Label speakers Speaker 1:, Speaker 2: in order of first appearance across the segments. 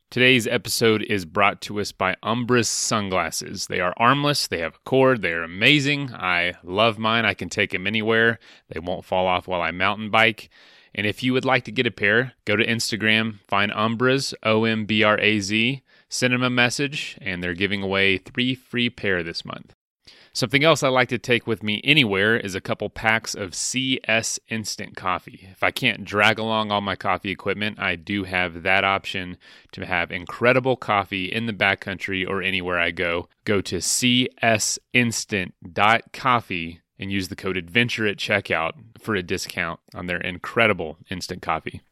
Speaker 1: Today's episode is brought to us by Umbra sunglasses. They are armless, they have a cord, they are amazing. I love mine. I can take them anywhere. They won't fall off while I mountain bike. And if you would like to get a pair, go to Instagram, find Umbraz, O-M-B-R-A-Z, send them a message, and they're giving away 3 free pair this month. Something else I like to take with me anywhere is a couple packs of CS Instant Coffee. If I can't drag along all my coffee equipment, I do have that option to have incredible coffee in the backcountry or anywhere I go. Go to csinstant.coffee and use the code ADVENTURE at checkout for a discount on their incredible instant coffee.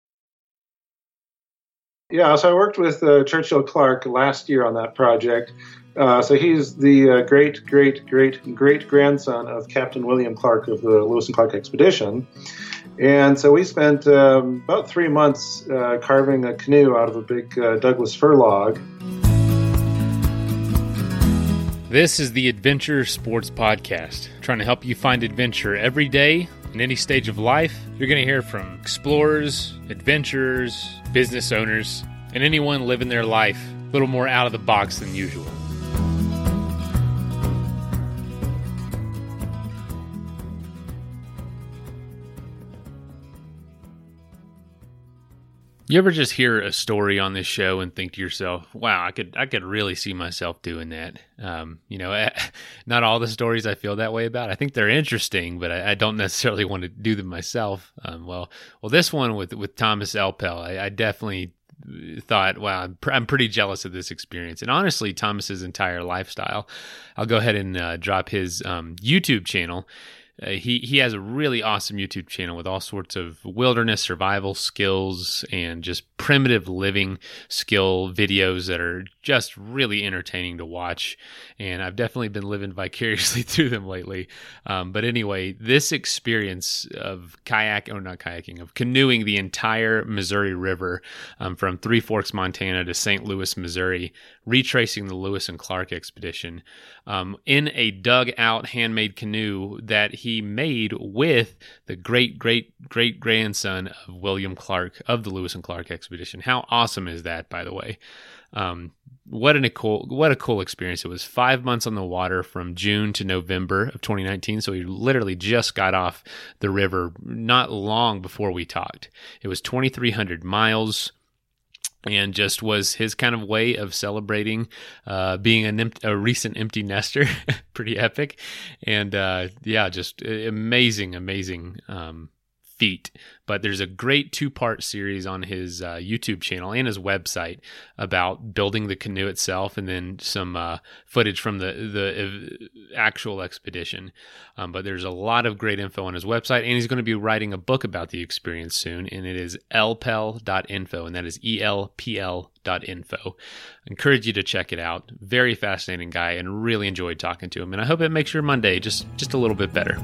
Speaker 2: Yeah, so I worked with Churchill Clark last year on that project. So he's the great-great-great-great-grandson of Captain William Clark of the Lewis and Clark Expedition. And so we spent about 3 months carving a canoe out of a big Douglas fir log.
Speaker 1: This is the Adventure Sports Podcast, trying to help you find adventure every day in any stage of life. You're going to hear from explorers, adventurers, business owners, and anyone living their life a little more out of the box than usual. You ever just hear a story on this show and think to yourself, wow, I could really see myself doing that? Not all the stories I feel that way about. I think they're interesting, but I don't necessarily want to do them myself. Well, this one with Thomas Elpel, I definitely thought, wow, I'm pretty jealous of this experience. And honestly, Thomas's entire lifestyle. I'll go ahead and drop his YouTube channel. He has a really awesome YouTube channel with all sorts of wilderness survival skills and just primitive living skill videos that are just really entertaining to watch. And I've definitely been living vicariously through them lately. But anyway, this experience of of canoeing the entire Missouri River from Three Forks, Montana to St. Louis, Missouri, retracing the Lewis and Clark expedition in a dug-out handmade canoe that he made with the great-great-great-grandson of William Clark of the Lewis and Clark expedition. How awesome is that, by the way? What a cool experience. It was 5 months on the water from June to November of 2019. So he literally just got off the river not long before we talked. It was 2,300 miles. And just was his kind of way of celebrating being a recent empty nester. Pretty epic. And just amazing feat. But there's a great 2-part series on his YouTube channel and his website about building the canoe itself, and then some footage from the actual expedition. But there's a lot of great info on his website, and he's going to be writing a book about the experience soon, and it is elpel.info, and that is elpl.info. I encourage you to check it out. Very fascinating guy, and really enjoyed talking to him, and I hope it makes your Monday just a little bit better.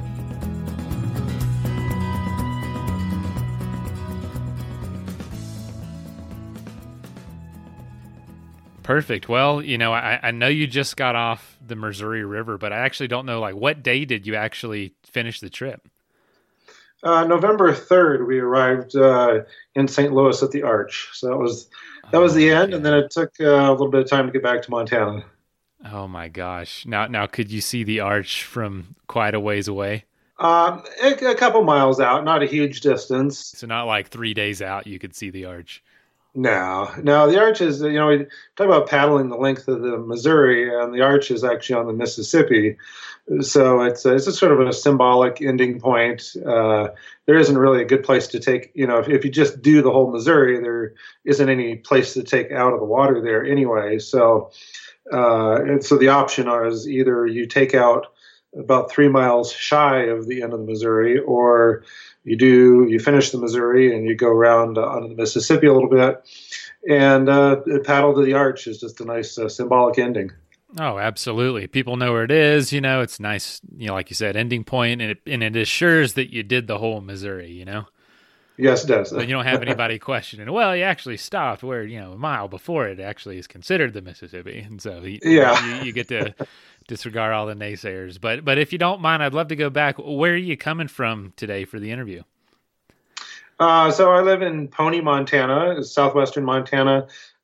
Speaker 1: Perfect. Well, I know you just got off the Missouri River, but I actually don't know, what day did you actually finish the trip?
Speaker 2: November 3rd, we arrived in St. Louis at the Arch. So that was the end, and then it took a little bit of time to get back to Montana.
Speaker 1: Oh my gosh! Now, could you see the Arch from quite a ways away?
Speaker 2: A couple miles out, not a huge distance.
Speaker 1: So not like 3 days out, you could see the Arch.
Speaker 2: No, the Arch is, we talk about paddling the length of the Missouri, and the Arch is actually on the Mississippi. So it's a sort of a symbolic ending point. There isn't really a good place to take, if you just do the whole Missouri, there isn't any place to take out of the water there anyway. So the option is either you take out about 3 miles shy of the end of the Missouri, or you finish the Missouri and you go around onto the Mississippi a little bit, and paddle to the Arch is just a nice symbolic ending.
Speaker 1: Oh, absolutely. People know where it is. It's nice, like you said, ending point, and it assures that you did the whole Missouri,
Speaker 2: Yes, it does.
Speaker 1: But you don't have anybody questioning, well, you actually stopped where, a mile before it actually is considered the Mississippi. And so you get to disregard all the naysayers. But if you don't mind, I'd love to go back. Where are you coming from today for the interview?
Speaker 2: So I live in Pony, Montana, southwestern Montana.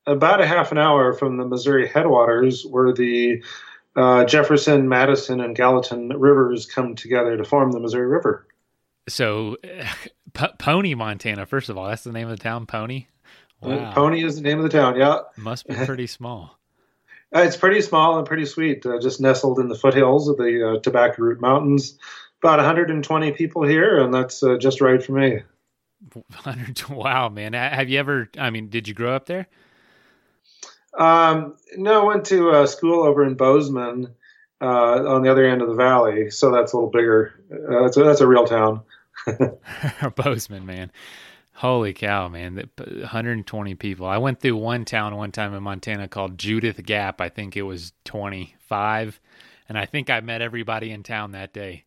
Speaker 2: about a half an hour from the Missouri headwaters, where the Jefferson, Madison, and Gallatin rivers come together to form the Missouri River.
Speaker 1: So, Pony, Montana. First of all, that's the name of the town, Pony.
Speaker 2: Wow. Pony is the name of the town. Yeah,
Speaker 1: must be pretty small.
Speaker 2: It's pretty small and pretty sweet. Just nestled in the foothills of the Tobacco Root Mountains. About 120 people here, and that's just right for me.
Speaker 1: Wow, man! Have you ever? I mean, did you grow up there?
Speaker 2: No, I went to school over in Bozeman, on the other end of the valley, so that's a little bigger. That's a real town.
Speaker 1: Bozeman, man. Holy cow, man. 120 people. I went through one town one time in Montana called Judith Gap. I think it was 25. And I think I met everybody in town that day.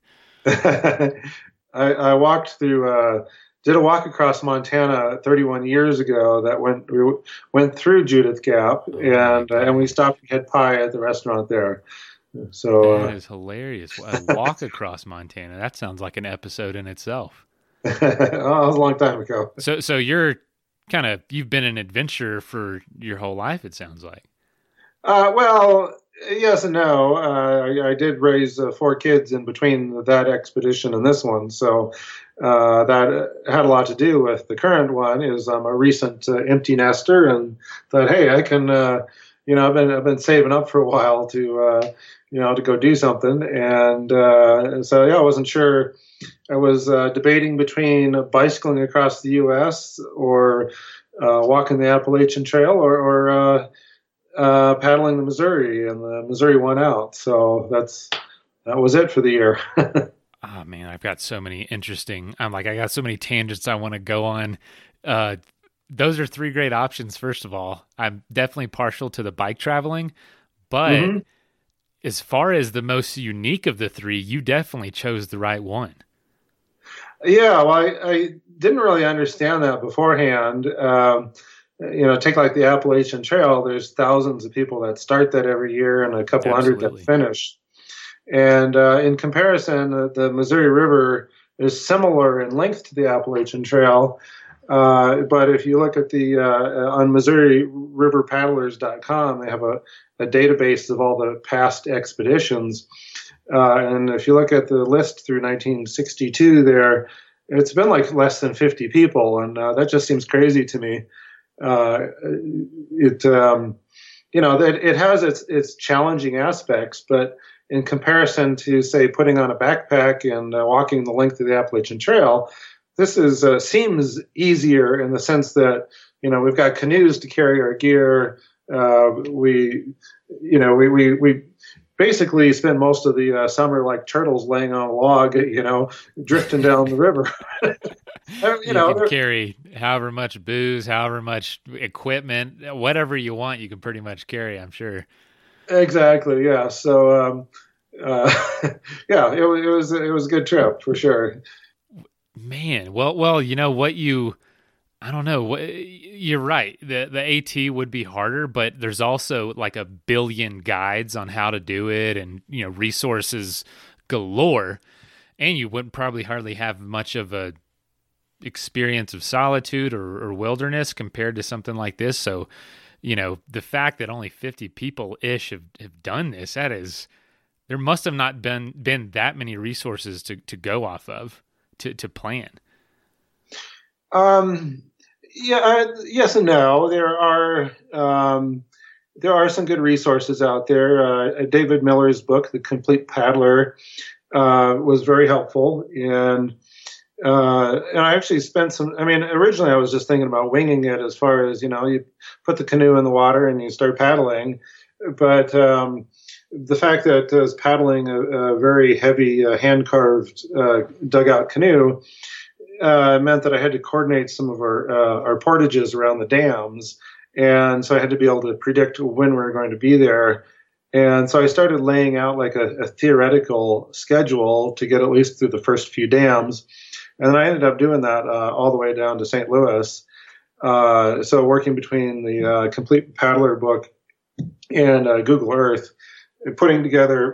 Speaker 2: I walked through, did a walk across Montana 31 years ago that we went through Judith Gap, and we stopped and had pie at the restaurant there. So
Speaker 1: that is hilarious. A walk across Montana. That sounds like an episode in itself.
Speaker 2: Oh, that was a long time ago.
Speaker 1: So you've been an adventurer for your whole life, it sounds like.
Speaker 2: Well, yes and no. I did raise 4 kids in between that expedition and this one, so that had a lot to do with the current one. Is I'm a recent empty nester, and thought, hey, I can, I've been saving up for a while to go do something, and so I wasn't sure. I was debating between bicycling across the U.S. or walking the Appalachian Trail or paddling the Missouri, and the Missouri won out. So that was it for the year.
Speaker 1: Oh man, I got so many tangents I want to go on. Those are 3 great options. First of all, I'm definitely partial to the bike traveling, but as far as the most unique of the 3, you definitely chose the right one.
Speaker 2: Yeah, well, I didn't really understand that beforehand. Take like the Appalachian Trail. There's thousands of people that start that every year, and a couple hundred that finish. And in comparison, the Missouri River is similar in length to the Appalachian Trail. But if you look at the on MissouriRiverPaddlers.com, they have a database of all the past expeditions. And if you look at the list through 1962 there, it's been like less than 50 people. And that just seems crazy to me. It has its challenging aspects, but in comparison to, say, putting on a backpack and walking the length of the Appalachian Trail, this seems easier in the sense that, we've got canoes to carry our gear. We basically spend most of the summer like turtles laying on a log, drifting down the river.
Speaker 1: You can carry however much booze, however much equipment, whatever you want, you can pretty much carry, I'm sure.
Speaker 2: Exactly. Yeah. So, it was a good trip for sure.
Speaker 1: Man. Well, I don't know. You're right. The AT would be harder, but there's also like a billion guides on how to do it, and resources galore. And you wouldn't probably hardly have much of a experience of solitude or wilderness compared to something like this. So, the fact that only 50 people ish have done this, there must have not been that many resources to go off of to plan.
Speaker 2: Yes and no. There are some good resources out there. David Miller's book, The Complete Paddler, was very helpful. And I actually spent originally I was just thinking about winging it as far as, you put the canoe in the water and you start paddling. But the fact that I was paddling a very heavy hand-carved dugout canoe meant that I had to coordinate some of our portages around the dams. And so I had to be able to predict when we were going to be there. And so I started laying out like a theoretical schedule to get at least through the first few dams. And then I ended up doing that all the way down to St. Louis. So working between the Complete Paddler book and Google Earth, putting together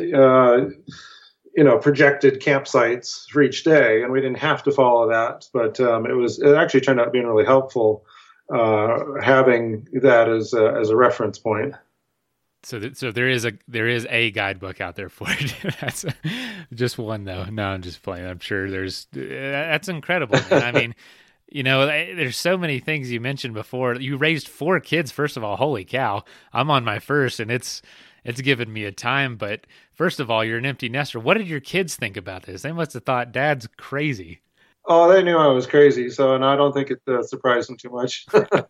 Speaker 2: projected campsites for each day, and we didn't have to follow that, but it actually turned out being really helpful. having that as a reference point.
Speaker 1: So there is a guidebook out there for it. That's just one though. No, I'm just playing. I'm sure that's incredible, man. I mean, there's so many things you mentioned before. You raised 4 kids, first of all. Holy cow. I'm on my first, and it's given me a time. But first of all, you're an empty nester. What did your kids think about this? They must have thought Dad's crazy.
Speaker 2: Oh, they knew I was crazy, and I don't think it surprised them too much.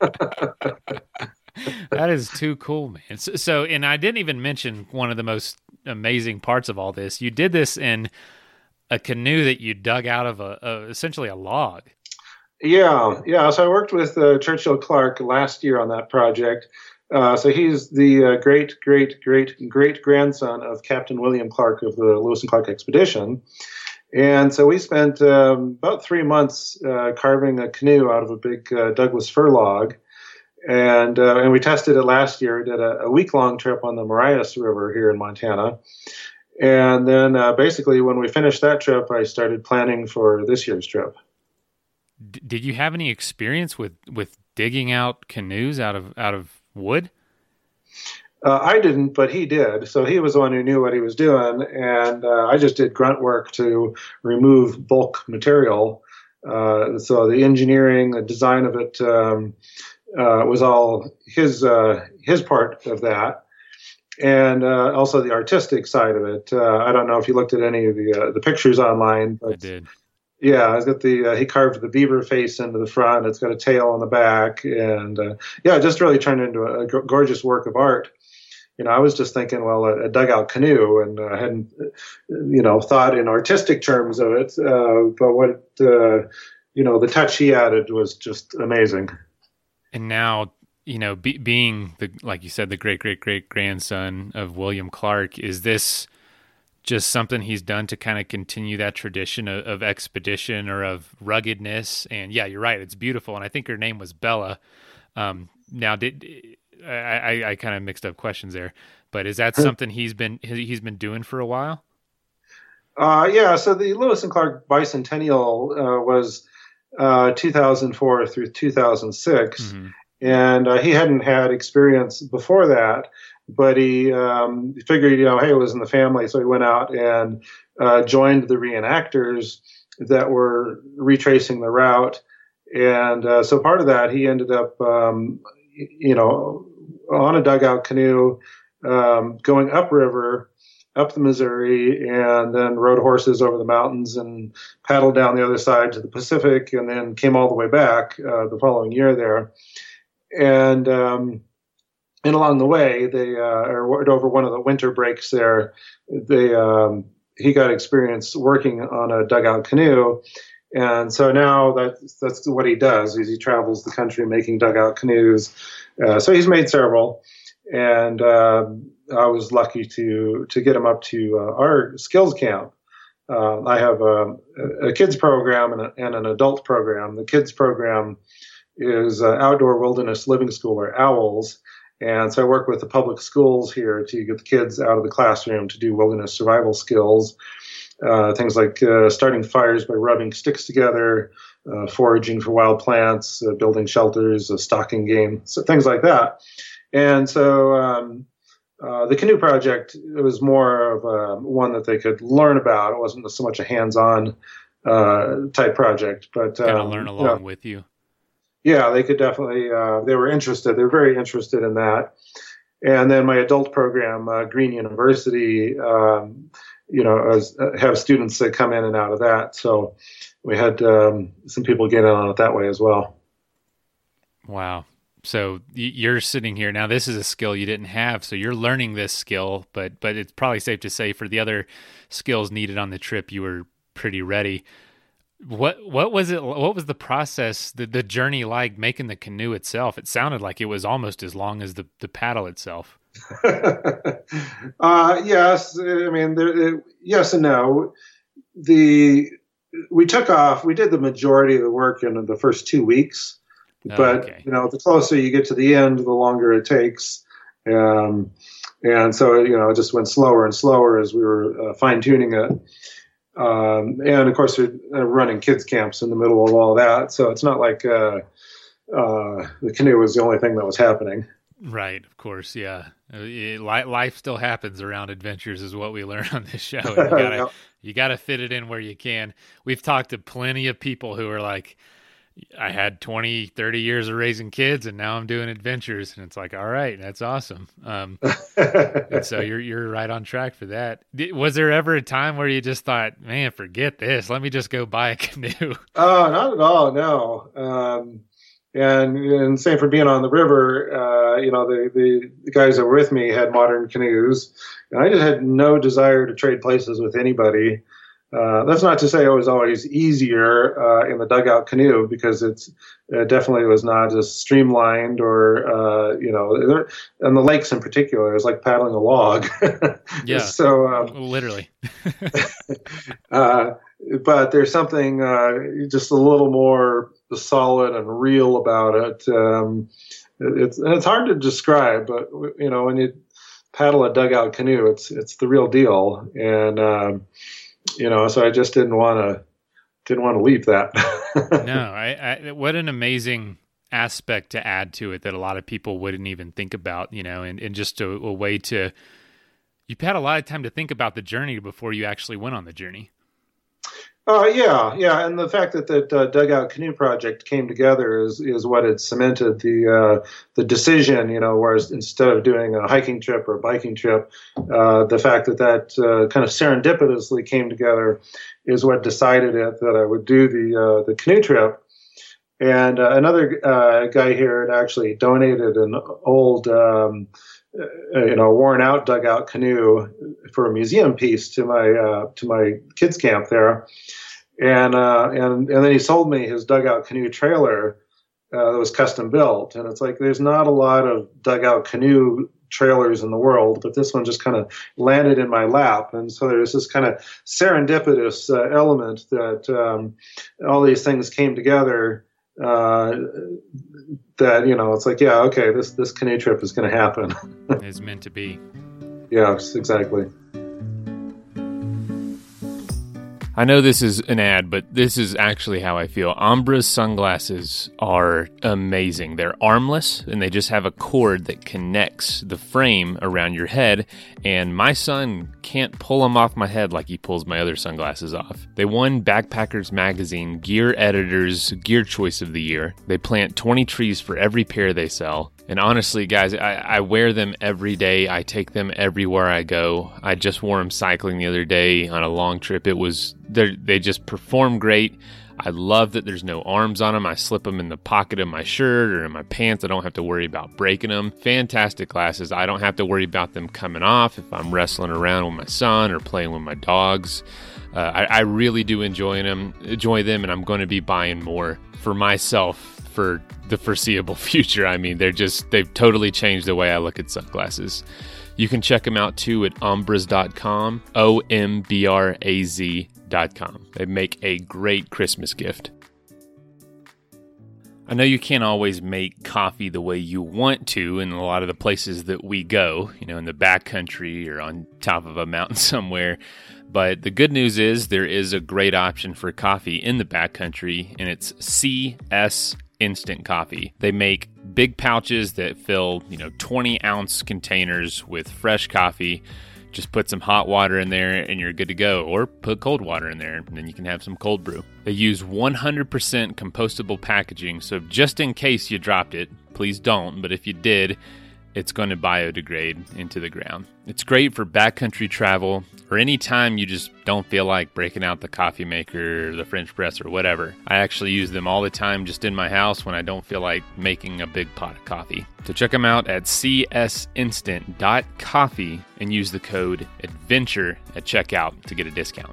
Speaker 1: That is too cool, man. So, and I didn't even mention one of the most amazing parts of all this. You did this in a canoe that you dug out of essentially a log.
Speaker 2: Yeah. So I worked with Churchill Clark last year on that project. So he's the great grandson of Captain William Clark of the Lewis and Clark expedition. And so we spent about 3 months carving a canoe out of a big Douglas fir log. And we tested it last year. We did a week-long trip on the Marias River here in Montana. And then basically when we finished that trip, I started planning for this year's trip.
Speaker 1: Did you have any experience with digging out canoes out of wood?
Speaker 2: I didn't, but he did. So he was the one who knew what he was doing. And I just did grunt work to remove bulk material. So the engineering, the design of it, was all his part of that, and also the artistic side of it. I don't know if you looked at any of the pictures online, but
Speaker 1: I did.
Speaker 2: Yeah, it's got he carved the beaver face into the front. It's got a tail on the back, and it just really turned into a gorgeous work of art. I was just thinking, well, a dugout canoe, and I hadn't, thought in artistic terms of it. But what the touch he added was just amazing.
Speaker 1: And now, being like you said, the great grandson of William Clark, is this just something he's done to kind of continue that tradition of expedition or of ruggedness? And yeah, you're right, it's beautiful. And I think her name was Bella. Now, I kind of mixed up questions there, but is that something he's been doing for a while?
Speaker 2: Yeah. So the Lewis and Clark Bicentennial was 2004 through 2006. Mm-hmm. And he hadn't had experience before that, but he figured, hey, it was in the family. So he went out and joined the reenactors that were retracing the route. And so part of that, he ended up, on a dugout canoe, going upriver, up the Missouri, and then rode horses over the mountains and paddled down the other side to the Pacific, and then came all the way back the following year there. And along the way, they or over one of the winter breaks there, he got experience working on a dugout canoe. And so now that's what he does. Is he travels the country making dugout canoes. So he's made several, and I was lucky to get him up to our skills camp. I have a kids program and an adult program. The kids program is Outdoor Wilderness Living School, or OWLS. And so I work with the public schools here to get the kids out of the classroom to do wilderness survival skills. Things like starting fires by rubbing sticks together, foraging for wild plants, building shelters, stalking game, so things like that. And so the canoe project, it was more of one that they could learn about. It wasn't so much a hands-on type project, but
Speaker 1: kind of learn along with you.
Speaker 2: Yeah, they could definitely. They were interested. They were very interested in that. And then my adult program, Green University, have students that come in and out of that. So we had some people get in on it that way as well.
Speaker 1: Wow. So you're sitting here now. This is a skill you didn't have, so you're learning this skill. But it's probably safe to say for the other skills needed on the trip, you were pretty ready. What was it? What was the process, the journey like making the canoe itself? It sounded like it was almost as long as the paddle itself.
Speaker 2: Yes, I mean, yes and no. We took off. We did the majority of the work in the first 2 weeks, but
Speaker 1: okay.
Speaker 2: The closer you get to the end, the longer it takes. And so it just went slower and slower as we were fine tuning it. And of course, we're running kids camps in the middle of all that, so it's not like the canoe was the only thing that was happening.
Speaker 1: Right, of course, yeah. Life still happens around adventures, is what we learn on this show. And
Speaker 2: Yeah.
Speaker 1: you gotta fit it in where you can. We've talked to plenty of people who are like, I had 20, 30 years of raising kids, and now I'm doing adventures, and it's like, all right, that's awesome. And so you're right on track for that. Was there ever a time where you just thought, man, forget this, let me just go buy a canoe?
Speaker 2: Oh, not at all. No. And same for being on the river. The guys that were with me had modern canoes, and I just had no desire to trade places with anybody. That's not to say it was always easier in the dugout canoe, because it definitely was not as streamlined, or and the lakes in particular, it was like paddling a log.
Speaker 1: Yeah.
Speaker 2: So
Speaker 1: literally.
Speaker 2: But there's something just a little more solid and real about it. It's hard to describe, but when you paddle a dugout canoe, it's the real deal. And so I just didn't want to leave that.
Speaker 1: No, I what an amazing aspect to add to it that a lot of people wouldn't even think about, and just a way to, you've had a lot of time to think about the journey before you actually went on the journey.
Speaker 2: Yeah, and the fact that dugout canoe project came together is what had cemented the decision. Whereas instead of doing a hiking trip or a biking trip, the fact that kind of serendipitously came together is what decided it that I would do the canoe trip. And another guy here had actually donated an old worn out dugout canoe for a museum piece to my kids camp there. And then he sold me his dugout canoe trailer that was custom built. And it's like, there's not a lot of dugout canoe trailers in the world, but this one just kind of landed in my lap. And so there's this kind of serendipitous element that all these things came together, that, it's like, yeah, okay, this canoe trip is going to happen.
Speaker 1: It's meant to be.
Speaker 2: Yes, exactly.
Speaker 1: I know this is an ad, but this is actually how I feel. Ombra's sunglasses are amazing. They're armless, and they just have a cord that connects the frame around your head, and my son can't pull them off my head like he pulls my other sunglasses off. They won Backpackers Magazine Gear Editor's Gear Choice of the Year. They plant 20 trees for every pair they sell. And honestly, guys, I wear them every day. I take them everywhere I go. I just wore them cycling the other day on a long trip. They just perform great. I love that there's no arms on them. I slip them in the pocket of my shirt or in my pants. I don't have to worry about breaking them. Fantastic glasses. I don't have to worry about them coming off if I'm wrestling around with my son or playing with my dogs. I really do enjoy them, and I'm going to be buying more for myself for the foreseeable future. I mean, they've totally changed the way I look at sunglasses. You can check them out too at ombraz.com, OMBRAZ.com. They make a great Christmas gift. I know you can't always make coffee the way you want to in a lot of the places that we go, in the backcountry or on top of a mountain somewhere. But the good news is there is a great option for coffee in the backcountry, and it's CS Instant Coffee. They make big pouches that fill, 20-ounce containers with fresh coffee. Just put some hot water in there and you're good to go, or put cold water in there and then you can have some cold brew. They use 100% compostable packaging, so just in case you dropped it, please don't, but if you did, it's going to biodegrade into the ground. It's great for backcountry travel or any time you just don't feel like breaking out the coffee maker or the French press or whatever. I actually use them all the time just in my house when I don't feel like making a big pot of coffee. So check them out at csinstant.coffee and use the code ADVENTURE at checkout to get a discount.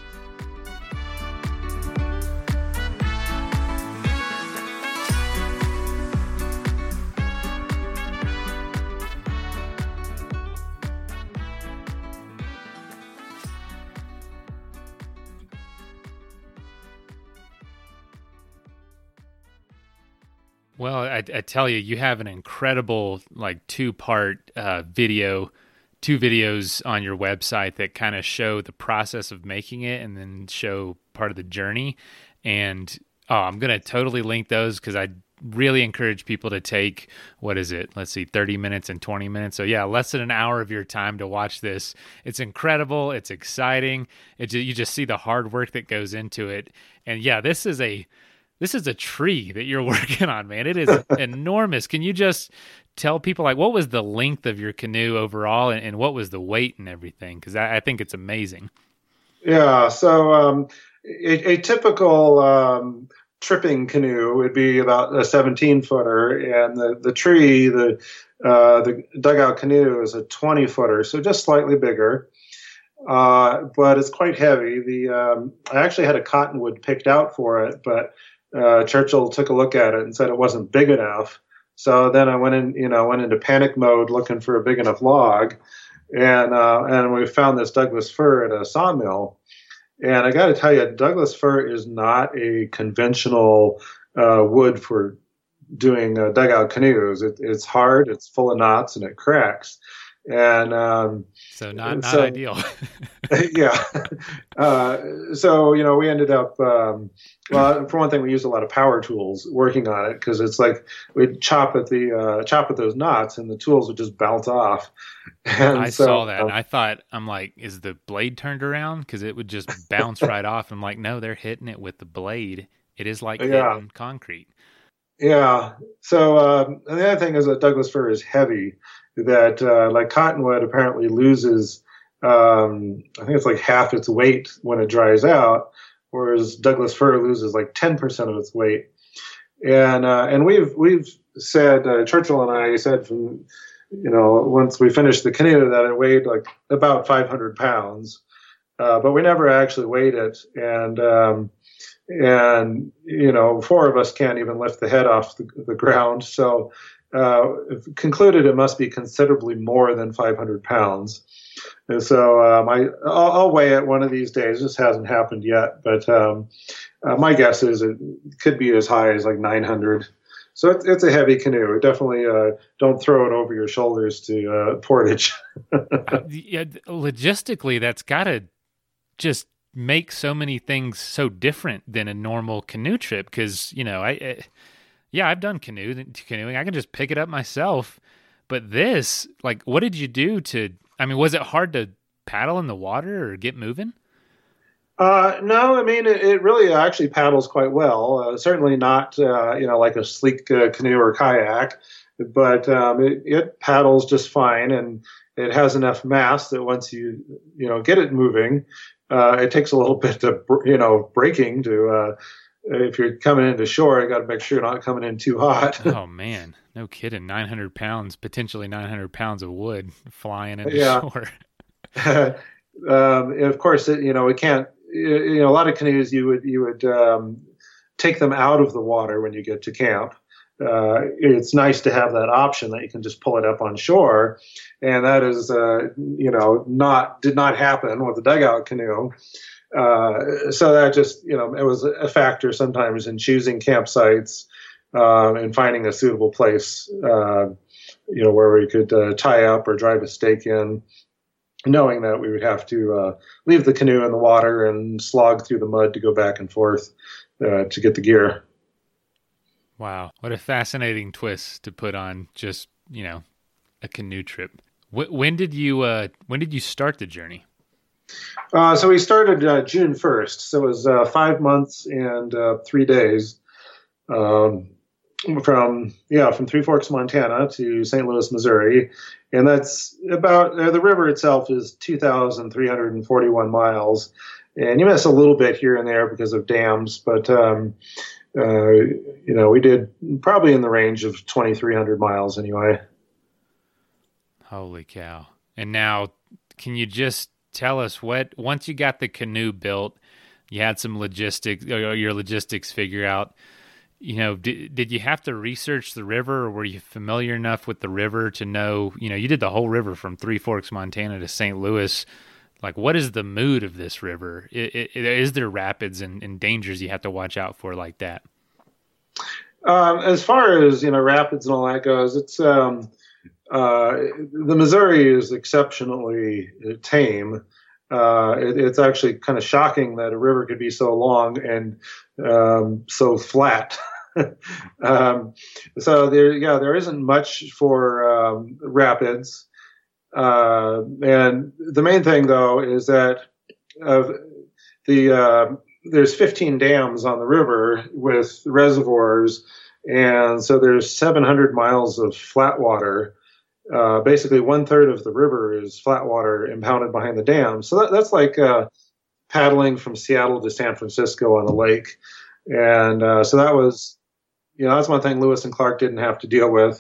Speaker 1: Well, I tell you, you have an incredible two-part two videos on your website that kind of show the process of making it and then show part of the journey. And I'm going to totally link those because I really encourage people to take, what is it? Let's see, 30 minutes and 20 minutes. So yeah, less than an hour of your time to watch this. It's incredible. It's exciting. You just see the hard work that goes into it. And yeah, this is a tree that you're working on, man. It is enormous. Can you just tell people, like, what was the length of your canoe overall, and what was the weight and everything? Because I think it's amazing.
Speaker 2: Yeah. So a typical tripping canoe would be about a 17-footer, and the tree, the dugout canoe, is a 20-footer, so just slightly bigger. But it's quite heavy. I actually had a cottonwood picked out for it, but Churchill took a look at it and said it wasn't big enough. So then I went into panic mode looking for a big enough log, and we found this Douglas fir at a sawmill. And I got to tell you, Douglas fir is not a conventional wood for doing dugout canoes. It's hard, it's full of knots, and it cracks. And
Speaker 1: so not ideal.
Speaker 2: Yeah. So we ended up. Well, for one thing, we used a lot of power tools working on it, because it's like we'd chop at those knots, and the tools would just bounce off. And
Speaker 1: I saw that, and I thought, I'm like, is the blade turned around? Because it would just bounce right off. I'm like, no, they're hitting it with the blade. It is like hitting concrete.
Speaker 2: Yeah. So and the other thing is that Douglas fir is heavy. That like cottonwood apparently loses, I think it's like half its weight when it dries out, whereas Douglas fir loses like 10% of its weight. And we've said, Churchill and I said from, once we finished the canoe, that it weighed like about 500 pounds, but we never actually weighed it. And four of us can't even lift the head off the ground. So concluded it must be considerably more than 500 pounds. And so I'll weigh it one of these days. This hasn't happened yet, but my guess is it could be as high as like 900. So it's a heavy canoe. Definitely don't throw it over your shoulders to Portage.
Speaker 1: Yeah, logistically, that's got to just make so many things so different than a normal canoe trip, because, I've done canoeing. I can just pick it up myself. But this, like, what did you do was it hard to paddle in the water or get moving?
Speaker 2: No, I mean, it really actually paddles quite well. Certainly not, like a sleek canoe or kayak, but it paddles just fine. And it has enough mass that once you get it moving, it takes a little bit of, braking to, if you're coming into shore, you got to make sure you're not coming in too hot.
Speaker 1: Oh man, no kidding! 900 pounds, potentially 900 pounds of wood flying into shore.
Speaker 2: Of course, we can't. A lot of canoes, you would take them out of the water when you get to camp. It's nice to have that option that you can just pull it up on shore, and that is, did not happen with the dugout canoe. So that just, it was a factor sometimes in choosing campsites and finding a suitable place, where we could tie up or drive a stake in, knowing that we would have to leave the canoe in the water and slog through the mud to go back and forth to get the gear.
Speaker 1: Wow. What a fascinating twist to put on just, a canoe trip. When did you start the journny?
Speaker 2: So we started June 1st. So it was 5 months and 3 days from Three Forks, Montana to St. Louis, Missouri. And that's about, the river itself is 2,341 miles. And you miss a little bit here and there because of dams, but, we did probably in the range of 2,300 miles anyway.
Speaker 1: Holy cow. And now, can you just tell us once you got the canoe built, you had some logistics, or your logistics figure out, did you have to research the river, or were you familiar enough with the river to know, you did the whole river from Three Forks, Montana to St. Louis. Like, what is the mood of this river? Is there rapids and dangers you have to watch out for like that?
Speaker 2: As far as, rapids and all that goes, it's, the Missouri is exceptionally tame. It's actually kind of shocking that a river could be so long and so flat. um, so there isn't much for rapids. And the main thing, though, is that of there's 15 dams on the river with reservoirs, and so there's 700 miles of flat water. Basically, 1/3 of the river is flat water impounded behind the dam. So that's like paddling from Seattle to San Francisco on a lake. And so that was, that's one thing Lewis and Clark didn't have to deal with.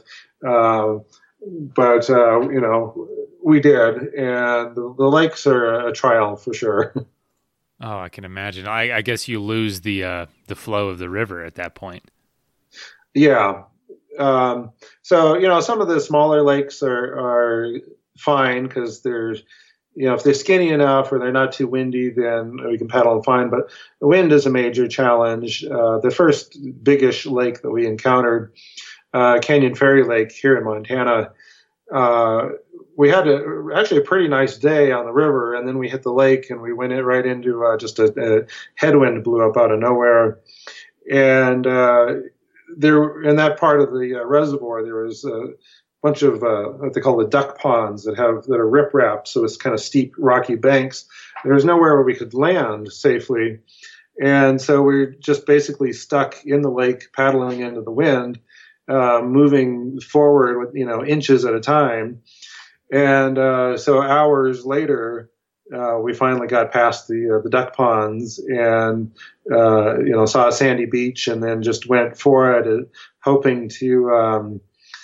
Speaker 2: But we did. And the lakes are a trial for sure.
Speaker 1: Oh, I can imagine. I guess you lose the flow of the river at that point.
Speaker 2: Yeah. So, some of the smaller lakes are fine because there's, if they're skinny enough or they're not too windy, then we can paddle them fine. But the wind is a major challenge. The first biggish lake that we encountered, Canyon Ferry Lake here in Montana, we had actually a pretty nice day on the river, and then we hit the lake and we went right into just a headwind blew up out of nowhere. And there, in that part of the reservoir, there was a bunch of what they call the duck ponds that are riprap, so it's kind of steep, rocky banks. There was nowhere where we could land safely, and so we're just basically stuck in the lake, paddling into the wind, moving forward with inches at a time. And so hours later, we finally got past the duck ponds and saw a sandy beach, and then just went for it, hoping to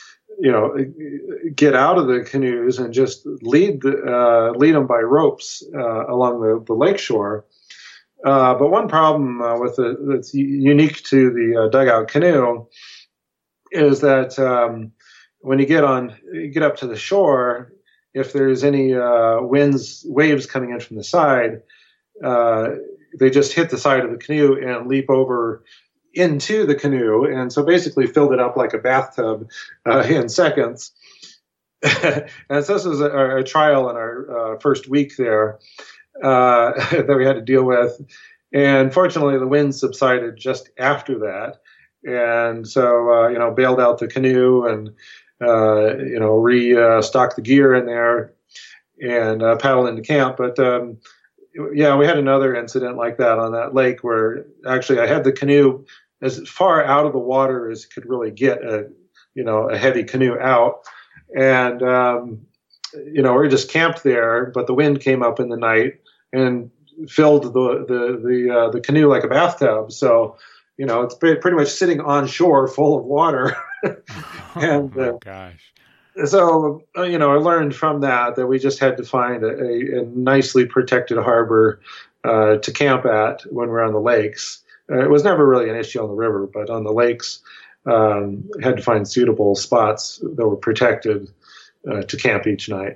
Speaker 2: get out of the canoes and just lead them by ropes along the lakeshore. But one problem that's unique to the dugout canoe is that when you get up to the shore, if there's any waves coming in from the side, they just hit the side of the canoe and leap over into the canoe, and so basically filled it up like a bathtub in seconds. And so this was a trial in our first week there that we had to deal with. And fortunately, the wind subsided just after that. And so, bailed out the canoe and, restocked the gear in there and paddled into camp. But, we had another incident like that on that lake where actually I had the canoe as far out of the water as it could really get a heavy canoe out. And, we just camped there, but the wind came up in the night and filled the canoe like a bathtub. So, it's pretty much sitting on shore full of water. And,
Speaker 1: oh my gosh.
Speaker 2: So, I learned from that we just had to find a nicely protected harbor to camp at when we're on the lakes. It was never really an issue on the river, but on the lakes, had to find suitable spots that were protected to camp each night.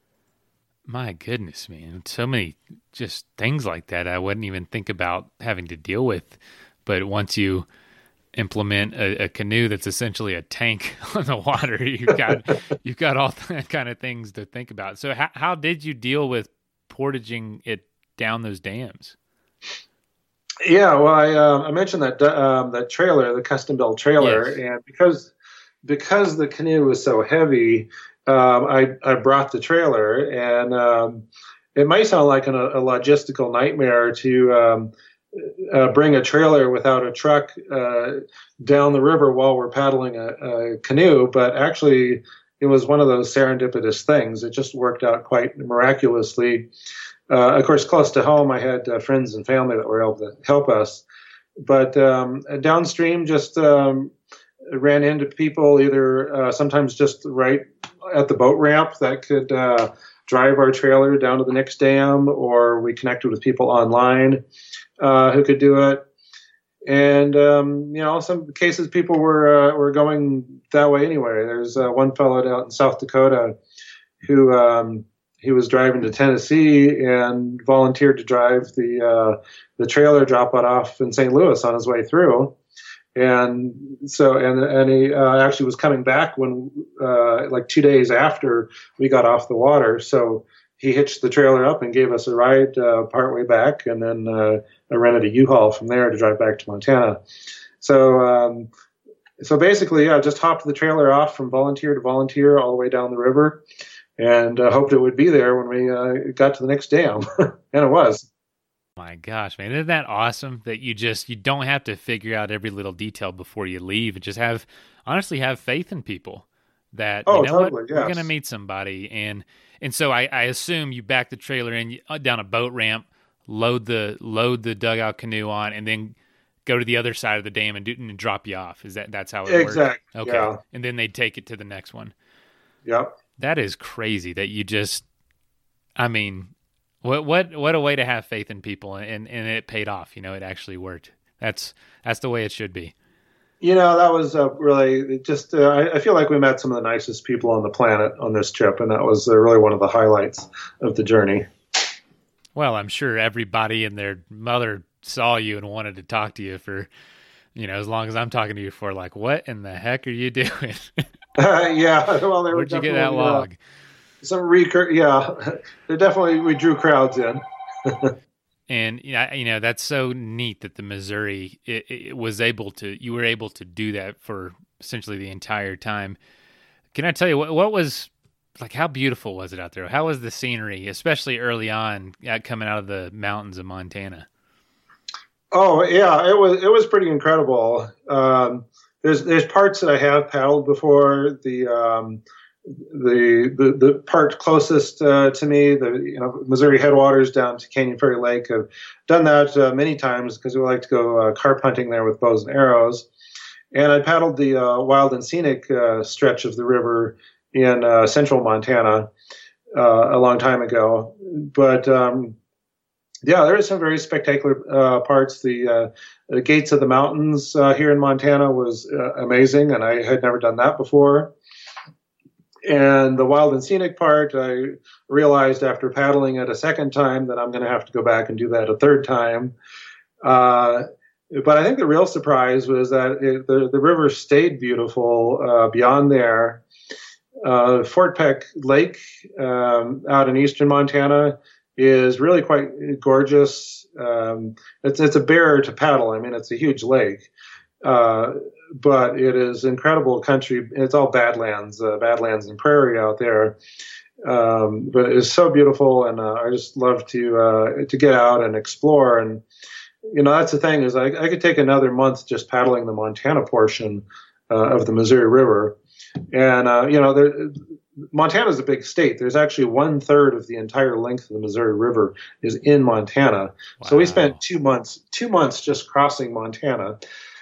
Speaker 1: My goodness, man. So many just things like that I wouldn't even think about having to deal with. But once you implement a canoe that's essentially a tank on the water, you've got all that kind of things to think about. So how did you deal with portaging it down those dams?
Speaker 2: Yeah, well, I mentioned that trailer, the custom built trailer, yes. And because the canoe was so heavy, I brought the trailer, and it might sound like a logistical nightmare to bring a trailer without a truck down the river while we're paddling a canoe, but actually it was one of those serendipitous things. It just worked out quite miraculously. Of course, close to home, I had friends and family that were able to help us. But downstream, just ran into people either sometimes just right at the boat ramp that could drive our trailer down to the next dam, or we connected with people online who could do it. And, some cases people were going that way anyway. There's one fellow out in South Dakota who he was driving to Tennessee and volunteered to drive the trailer, drop it off in St. Louis on his way through. And so, and he actually was coming back when, like 2 days after we got off the water. So he hitched the trailer up and gave us a ride partway back, and then I rented a U-Haul from there to drive back to Montana. So So basically, yeah, just hopped the trailer off from volunteer to volunteer all the way down the river, and hoped it would be there when we got to the next dam, and it was.
Speaker 1: My gosh, man, isn't that awesome that you don't have to figure out every little detail before you leave and just honestly have faith in people that, you
Speaker 2: Oh,
Speaker 1: know what,
Speaker 2: totally,
Speaker 1: we're going to
Speaker 2: yes.
Speaker 1: meet somebody. And so I assume you back the trailer in down a boat ramp, load the dugout canoe on, and then go to the other side of the dam and drop you off. That's how it worked?
Speaker 2: Exactly.
Speaker 1: Okay.
Speaker 2: Yeah.
Speaker 1: And then they take it to the next one.
Speaker 2: Yep.
Speaker 1: That is crazy that you just, I mean, what a way to have faith in people, and it paid off. You know, it actually worked. That's the way it should be.
Speaker 2: That was really just. I feel like we met some of the nicest people on the planet on this trip, and that was really one of the highlights of the journey.
Speaker 1: Well, I'm sure everybody and their mother saw you and wanted to talk to you for, as long as I'm talking to you for, like, what in the heck are you doing?
Speaker 2: Yeah, well, there
Speaker 1: Where'd you get that log?
Speaker 2: Yeah, there definitely we drew crowds in.
Speaker 1: And that's so neat that the Missouri it was you were able to do that for essentially the entire time. Can I tell you what was like? How beautiful was it out there? How was the scenery, especially early on, coming out of the mountains of Montana?
Speaker 2: Oh yeah, it was pretty incredible. There's parts that I have paddled before. The part closest to me, the Missouri headwaters down to Canyon Ferry Lake, have done that many times because we like to go carp hunting there with bows and arrows. And I paddled the wild and scenic stretch of the river in central Montana a long time ago. But yeah, there are some very spectacular parts. The Gates of the Mountains here in Montana was amazing, and I had never done that before. And the wild and scenic part, I realized after paddling it a second time that I'm going to have to go back and do that a third time. But I think the real surprise was that the river stayed beautiful beyond there. Fort Peck Lake out in eastern Montana is really quite gorgeous. It's a bear to paddle. I mean, it's a huge lake. But it is incredible country. It's all badlands and prairie out there. But it is so beautiful, and I just love to get out and explore. And that's the thing is I could take another month just paddling the Montana portion of the Missouri River, and Montana is a big state. There's actually 1/3 of the entire length of the Missouri River is in Montana. Wow. So we spent 2 months just crossing Montana.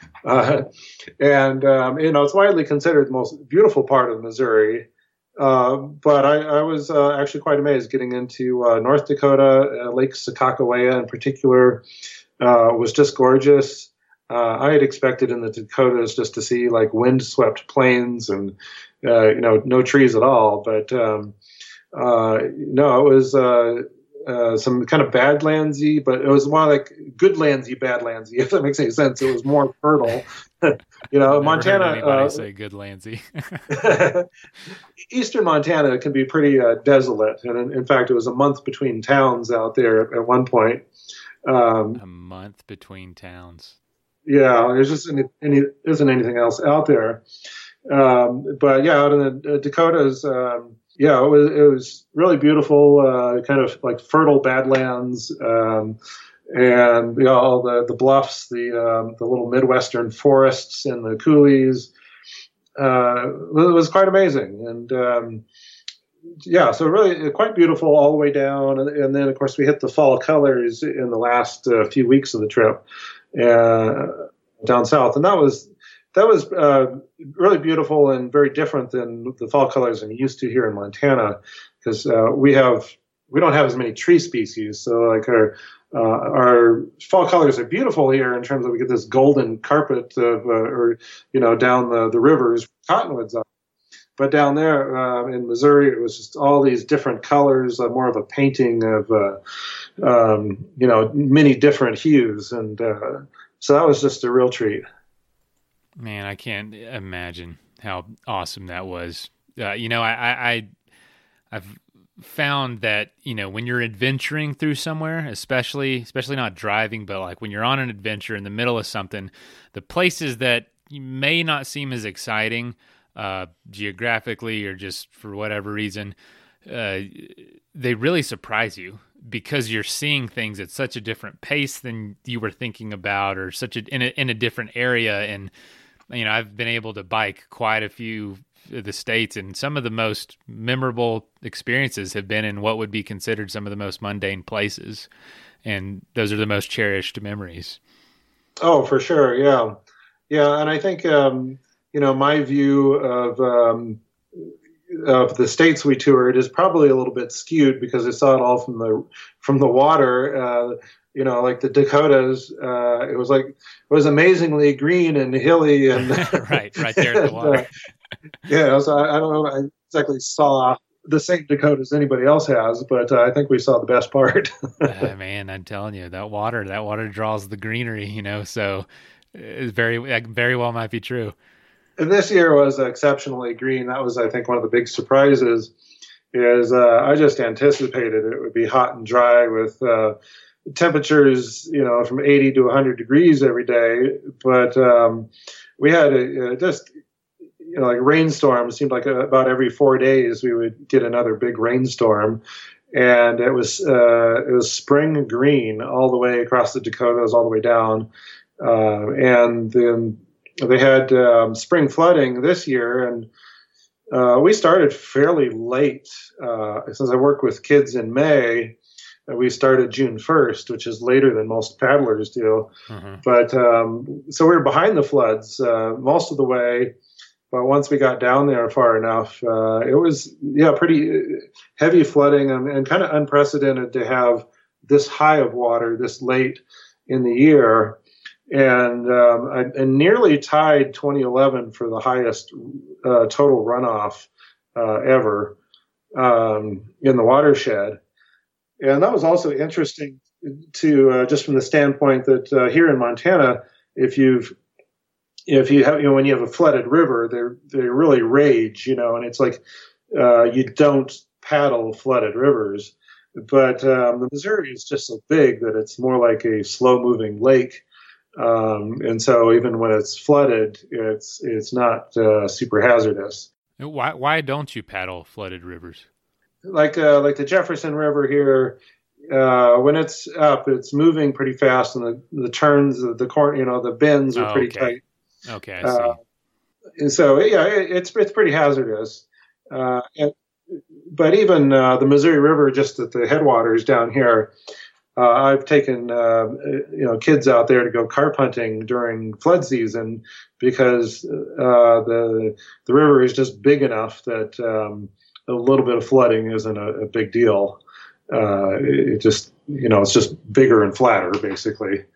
Speaker 2: It's widely considered the most beautiful part of Missouri. But I was actually quite amazed getting into North Dakota. Lake Sakakawea in particular was just gorgeous. I had expected in the Dakotas just to see like windswept plains and no trees at all. But no, it was some kind of badlandsy, but it was more like goodlandsy, badlandsy, if that makes any sense. It was more fertile. Montana.
Speaker 1: Anybody say goodlandsy?
Speaker 2: Eastern Montana can be pretty desolate, and in fact, it was a month between towns out there at one point.
Speaker 1: A month between towns.
Speaker 2: Yeah, there's just isn't anything else out there. But yeah, out in the Dakotas. Yeah, it was really beautiful, kind of like fertile badlands, and all the bluffs, the little Midwestern forests and the coulees. It was quite amazing, and yeah, so really quite beautiful all the way down, and then of course we hit the fall colors in the last few weeks of the trip down south, and that was really beautiful and very different than the fall colors I'm used to here in Montana, because we don't have as many tree species. So like our fall colors are beautiful here in terms of we get this golden carpet of down the rivers, cottonwoods are. But down there in Missouri, it was just all these different colors, more of a painting of many different hues, and so that was just a real treat.
Speaker 1: Man, I can't imagine how awesome that was. I've found that, when you're adventuring through somewhere, especially not driving, but like when you're on an adventure in the middle of something, the places that, may not seem as exciting geographically or just for whatever reason, they really surprise you because you're seeing things at such a different pace than you were thinking about, or in a different area. And I've been able to bike quite a few of the states, and some of the most memorable experiences have been in what would be considered some of the most mundane places, and those are the most cherished memories.
Speaker 2: Oh, for sure, yeah, yeah. And I think my view of the states we toured is probably a little bit skewed because I saw it all from the water. Like the Dakotas, it was amazingly green and hilly and
Speaker 1: right there at the water.
Speaker 2: So I don't know. I exactly saw the same Dakota as anybody else has, but I think we saw the best part.
Speaker 1: Man, I'm telling you, that water draws the greenery. So it very well might be true.
Speaker 2: And this year was exceptionally green. That was, I think, one of the big surprises. Is I just anticipated it would be hot and dry with temperatures, from 80 to 100 degrees every day. But we had like rainstorms. It seemed like about every 4 days we would get another big rainstorm, and it was spring green all the way across the Dakotas, all the way down, and then they had spring flooding this year, and we started fairly late. Since I work with kids in May, we started June 1st, which is later than most paddlers do. Mm-hmm. But so we were behind the floods most of the way. But once we got down there far enough, it was pretty heavy flooding and kind of unprecedented to have this high of water this late in the year. And I nearly tied 2011 for the highest total runoff ever in the watershed. And that was also interesting to just from the standpoint that here in Montana, if you have when you have a flooded river, they really rage, and it's like you don't paddle flooded rivers. But the Missouri is just so big that it's more like a slow moving lake. And so even when it's flooded, it's not super hazardous.
Speaker 1: Why don't you paddle flooded rivers?
Speaker 2: Like the Jefferson River here, when it's up, it's moving pretty fast, and the turns, the bends are pretty tight.
Speaker 1: Okay, I see.
Speaker 2: And so it's pretty hazardous. But even the Missouri River, just at the headwaters down here. I've taken kids out there to go carp hunting during flood season because the river is just big enough that a little bit of flooding isn't a big deal. It just it's just bigger and flatter basically.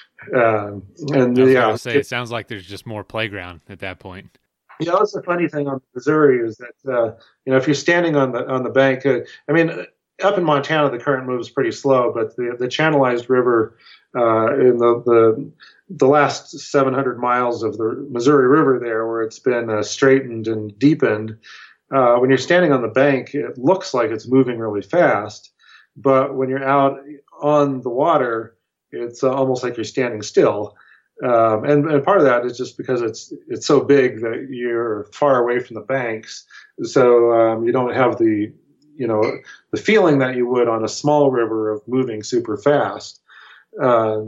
Speaker 1: It sounds like there's just more playground at that point.
Speaker 2: That's the funny thing on Missouri is that if you're standing on the bank, up in Montana, the current moves pretty slow, but the channelized river in the last 700 miles of the Missouri River there, where it's been straightened and deepened, when you're standing on the bank, it looks like it's moving really fast. But when you're out on the water, it's almost like you're standing still. And part of that is just because it's so big that you're far away from the banks, so you don't have the feeling that you would on a small river of moving super fast. But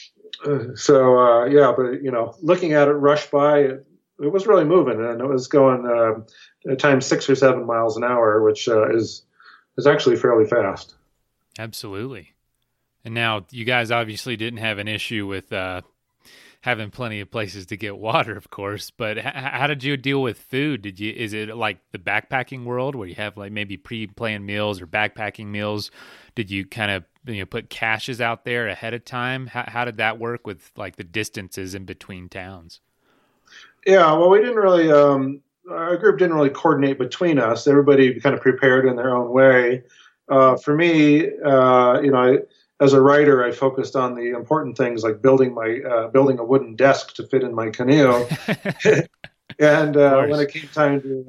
Speaker 2: looking at it rush by, it was really moving, and it was going at times 6 or 7 miles an hour, which is actually fairly fast.
Speaker 1: Absolutely. And now you guys obviously didn't have an issue with having plenty of places to get water, of course, but how did you deal with food? Is it like the backpacking world where you have like maybe pre-planned meals or backpacking meals? Did you kind of put caches out there ahead of time? How did that work with like the distances in between towns?
Speaker 2: Yeah, well, we didn't really our group didn't really coordinate between us. Everybody kind of prepared in their own way. For me, as a writer, I focused on the important things like building a wooden desk to fit in my canoe. And
Speaker 1: Of
Speaker 2: when
Speaker 1: course.
Speaker 2: it came time to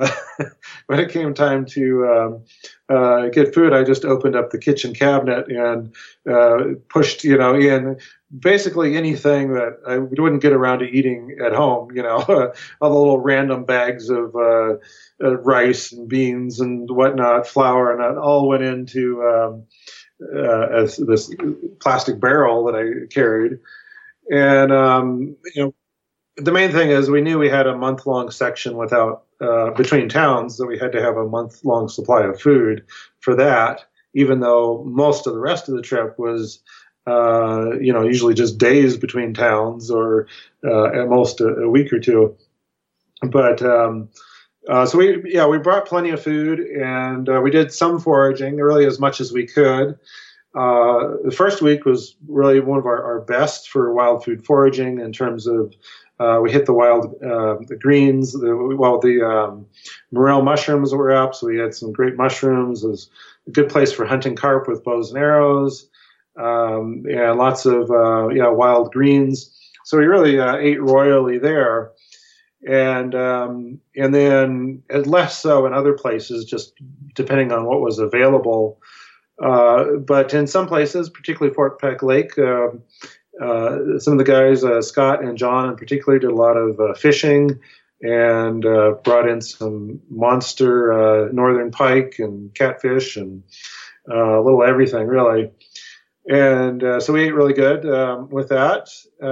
Speaker 2: get food, I just opened up the kitchen cabinet and pushed, in basically anything that I wouldn't get around to eating at home. All the little random bags of rice and beans and whatnot, flour, and that all went into as this plastic barrel that I carried. And the main thing is we knew we had a month-long section without between towns, that we had to have a month-long supply of food for that, even though most of the rest of the trip was usually just days between towns, or at most a week or two. But so we brought plenty of food, and we did some foraging, really as much as we could. The first week was really one of our best for wild food foraging, in terms of we hit the wild the greens, the morel mushrooms were up, so we had some great mushrooms. It was a good place for hunting carp with bows and arrows, and lots of wild greens. So we really ate royally there. And then less so in other places, just depending on what was available. But in some places, particularly Fort Peck Lake, some of the guys, Scott and John in particular, did a lot of fishing, and brought in some monster northern pike and catfish and a little everything, really. And so we ate really good with that.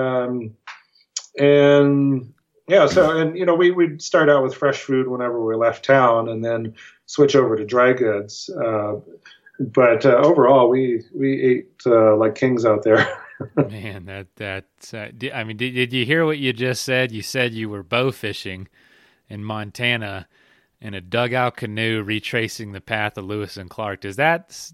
Speaker 2: We'd start out with fresh food whenever we left town, and then switch over to dry goods. But overall, we ate like kings out there.
Speaker 1: Man, did you hear what you just said? You said you were bow fishing in Montana in a dugout canoe, retracing the path of Lewis and Clark. Is that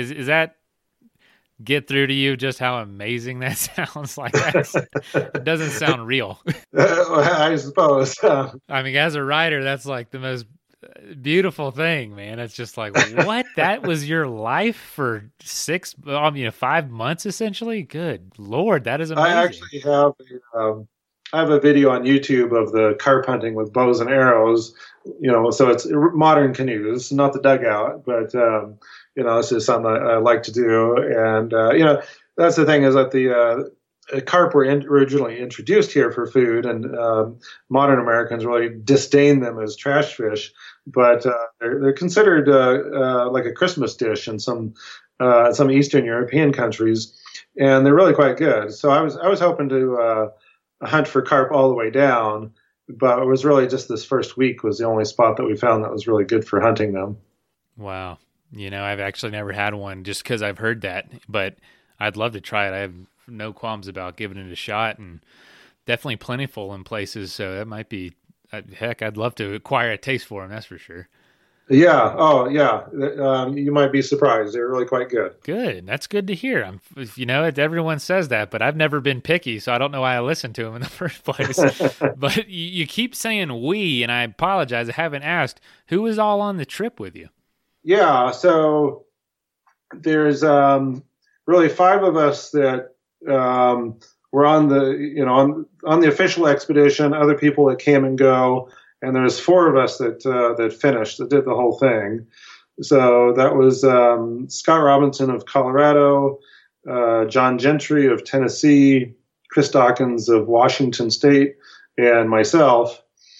Speaker 1: get through to you just how amazing that sounds? Like it doesn't sound real.
Speaker 2: I suppose.
Speaker 1: I mean, as a writer, that's like the most beautiful thing, man. It's just like, what? That was your life for 5 months, essentially? Good Lord, that is amazing.
Speaker 2: I actually have a video on YouTube of the carp hunting with bows and arrows. So it's modern canoes, not the dugout, but this is something I like to do. And that's the thing, is that the carp were originally introduced here for food, and modern Americans really disdain them as trash fish. But they're considered like a Christmas dish in some Eastern European countries, and they're really quite good. So I was hoping to hunt for carp all the way down, but it was really just this first week was the only spot that we found that was really good for hunting them.
Speaker 1: Wow. I've actually never had one, just because I've heard that, but I'd love to try it. I have no qualms about giving it a shot, and definitely plentiful in places. So that might be, heck, I'd love to acquire a taste for them. That's for sure.
Speaker 2: Yeah. Oh, yeah. You might be surprised. They're really quite good.
Speaker 1: Good. That's good to hear. Everyone says that, but I've never been picky, so I don't know why I listened to them in the first place. But you keep saying we, and I apologize. I haven't asked, who was all on the trip with you?
Speaker 2: Yeah. So there's really 5 of us that were on the on the official expedition. Other people that came and go, and there's 4 of us that finished, that did the whole thing. So that was Scott Robinson of Colorado, John Gentry of Tennessee, Chris Dawkins of Washington State, and myself.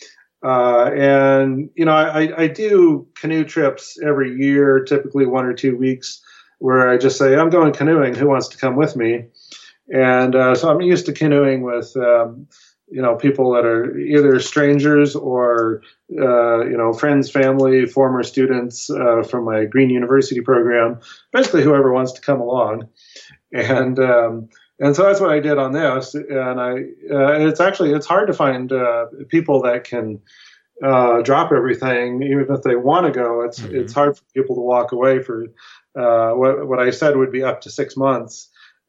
Speaker 2: I do canoe trips every year, typically 1 or 2 weeks, where I just say, I'm going canoeing. Who wants to come with me? And so I'm used to canoeing with, people that are either strangers or, friends, family, former students from my Green University program, basically whoever wants to come along. And so that's what I did on this. And it's hard to find people that can drop everything, even if they want to go. It's hard for people to walk away for what I said would be up to 6 months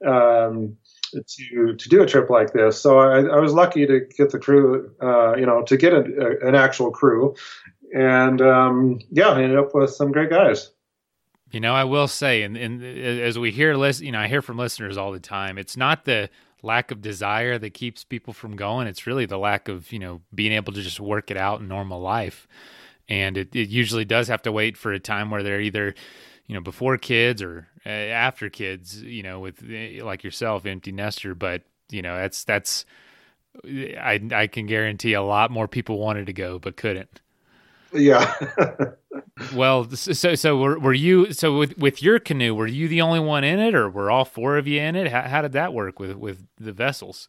Speaker 2: to do a trip like this. So I was lucky to get the crew, to get an actual crew, and I ended up with some great guys.
Speaker 1: I will say, and as we hear, I hear from listeners all the time, it's not the lack of desire that keeps people from going. It's really the lack of, being able to just work it out in normal life. And it usually does have to wait for a time where they're either, before kids or after kids, with like yourself, empty nester. But, that's I can guarantee a lot more people wanted to go, but couldn't.
Speaker 2: Yeah.
Speaker 1: Well, so were you, with your canoe, were you the only one in it, or were all four of you in it? How did that work with the vessels?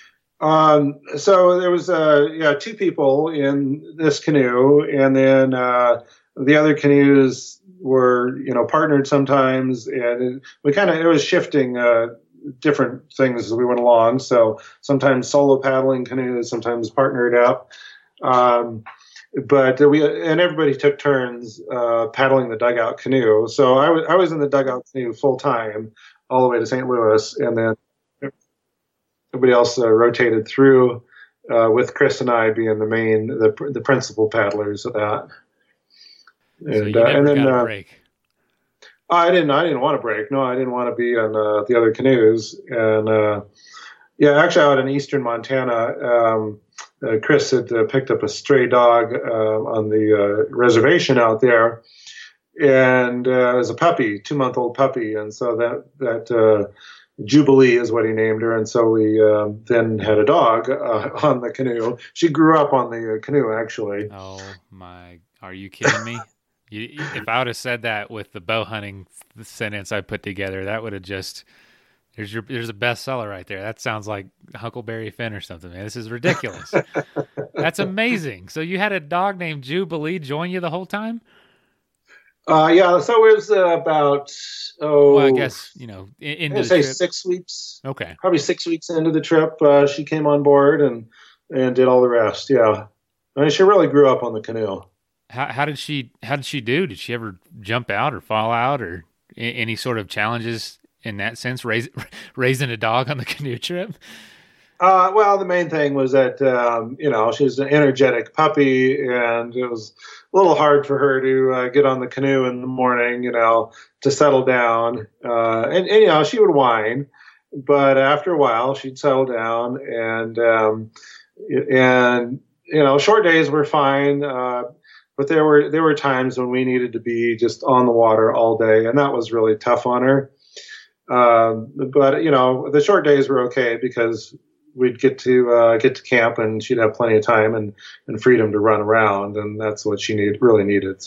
Speaker 2: So there was, two people in this canoe, and then, the other canoes were, partnered sometimes, and it was shifting, different things as we went along. So sometimes solo paddling canoes, sometimes partnered up. But everybody took turns paddling the dugout canoe. So I was in the dugout canoe full time all the way to St. Louis, and then everybody else rotated through, with Chris and I being the principal paddlers of that.
Speaker 1: And, so you never got a break.
Speaker 2: I didn't want to break. No, I didn't want to be on the other canoes. And actually, out in eastern Montana. Chris had picked up a stray dog on the reservation out there, and it was a puppy, 2-month-old puppy, and so that Jubilee is what he named her, and so we then had a dog on the canoe. She grew up on the canoe, actually.
Speaker 1: Oh my! Are you kidding me? If I would have said that with the bow hunting sentence I put together, that would have just. There's a bestseller right there. That sounds like Huckleberry Finn or something, man. This is ridiculous. That's amazing. So you had a dog named Jubilee join you the whole time?
Speaker 2: Yeah. So it was about,
Speaker 1: well, I guess, into the trip.
Speaker 2: 6 weeks.
Speaker 1: Okay.
Speaker 2: Probably 6 weeks into the trip, she came on board and did all the rest. Yeah. I mean, she really grew up on the canoe.
Speaker 1: How did she do? Did she ever jump out or fall out, or any sort of challenges in that sense, raising a dog on the canoe trip?
Speaker 2: Well, the main thing was that, she's an energetic puppy, and it was a little hard for her to get on the canoe in the morning, to settle down. And she would whine, but after a while she'd settle down, and short days were fine. But there were times when we needed to be just on the water all day, and that was really tough on her. But the short days were okay because we'd get to camp, and she'd have plenty of time and freedom to run around, and that's what she really needed.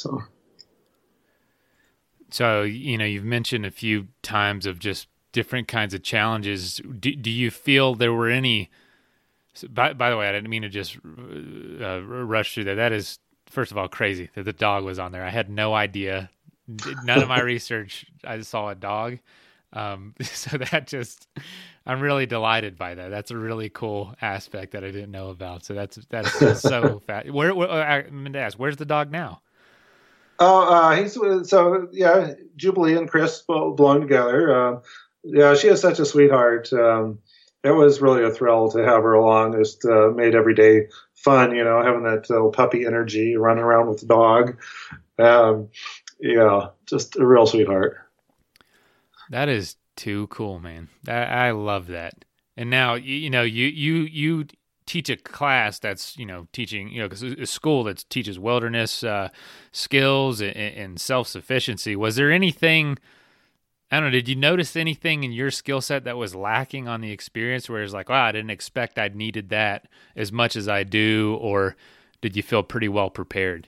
Speaker 1: So you've mentioned a few times of just different kinds of challenges. Do you feel there were any? By the way, I didn't mean to just rush through that. That is, first of all, crazy that the dog was on there. I had no idea. None of my research. I just saw a dog. So I'm really delighted by that. That's a really cool aspect that I didn't know about. So that's so fast. I meant to ask, where's the dog now?
Speaker 2: Jubilee and Chris belong together. She is such a sweetheart. It was really a thrill to have her along. Just made every day fun, having that little puppy energy, running around with the dog. Just a real sweetheart.
Speaker 1: That is too cool, man. I love that. And now, you teach a class that's, teaching, a school that teaches wilderness skills and self-sufficiency. Was there anything, I don't know, did you notice anything in your skill set that was lacking on the experience where it's like, wow, I didn't expect I needed that as much as I do, or did you feel pretty well prepared?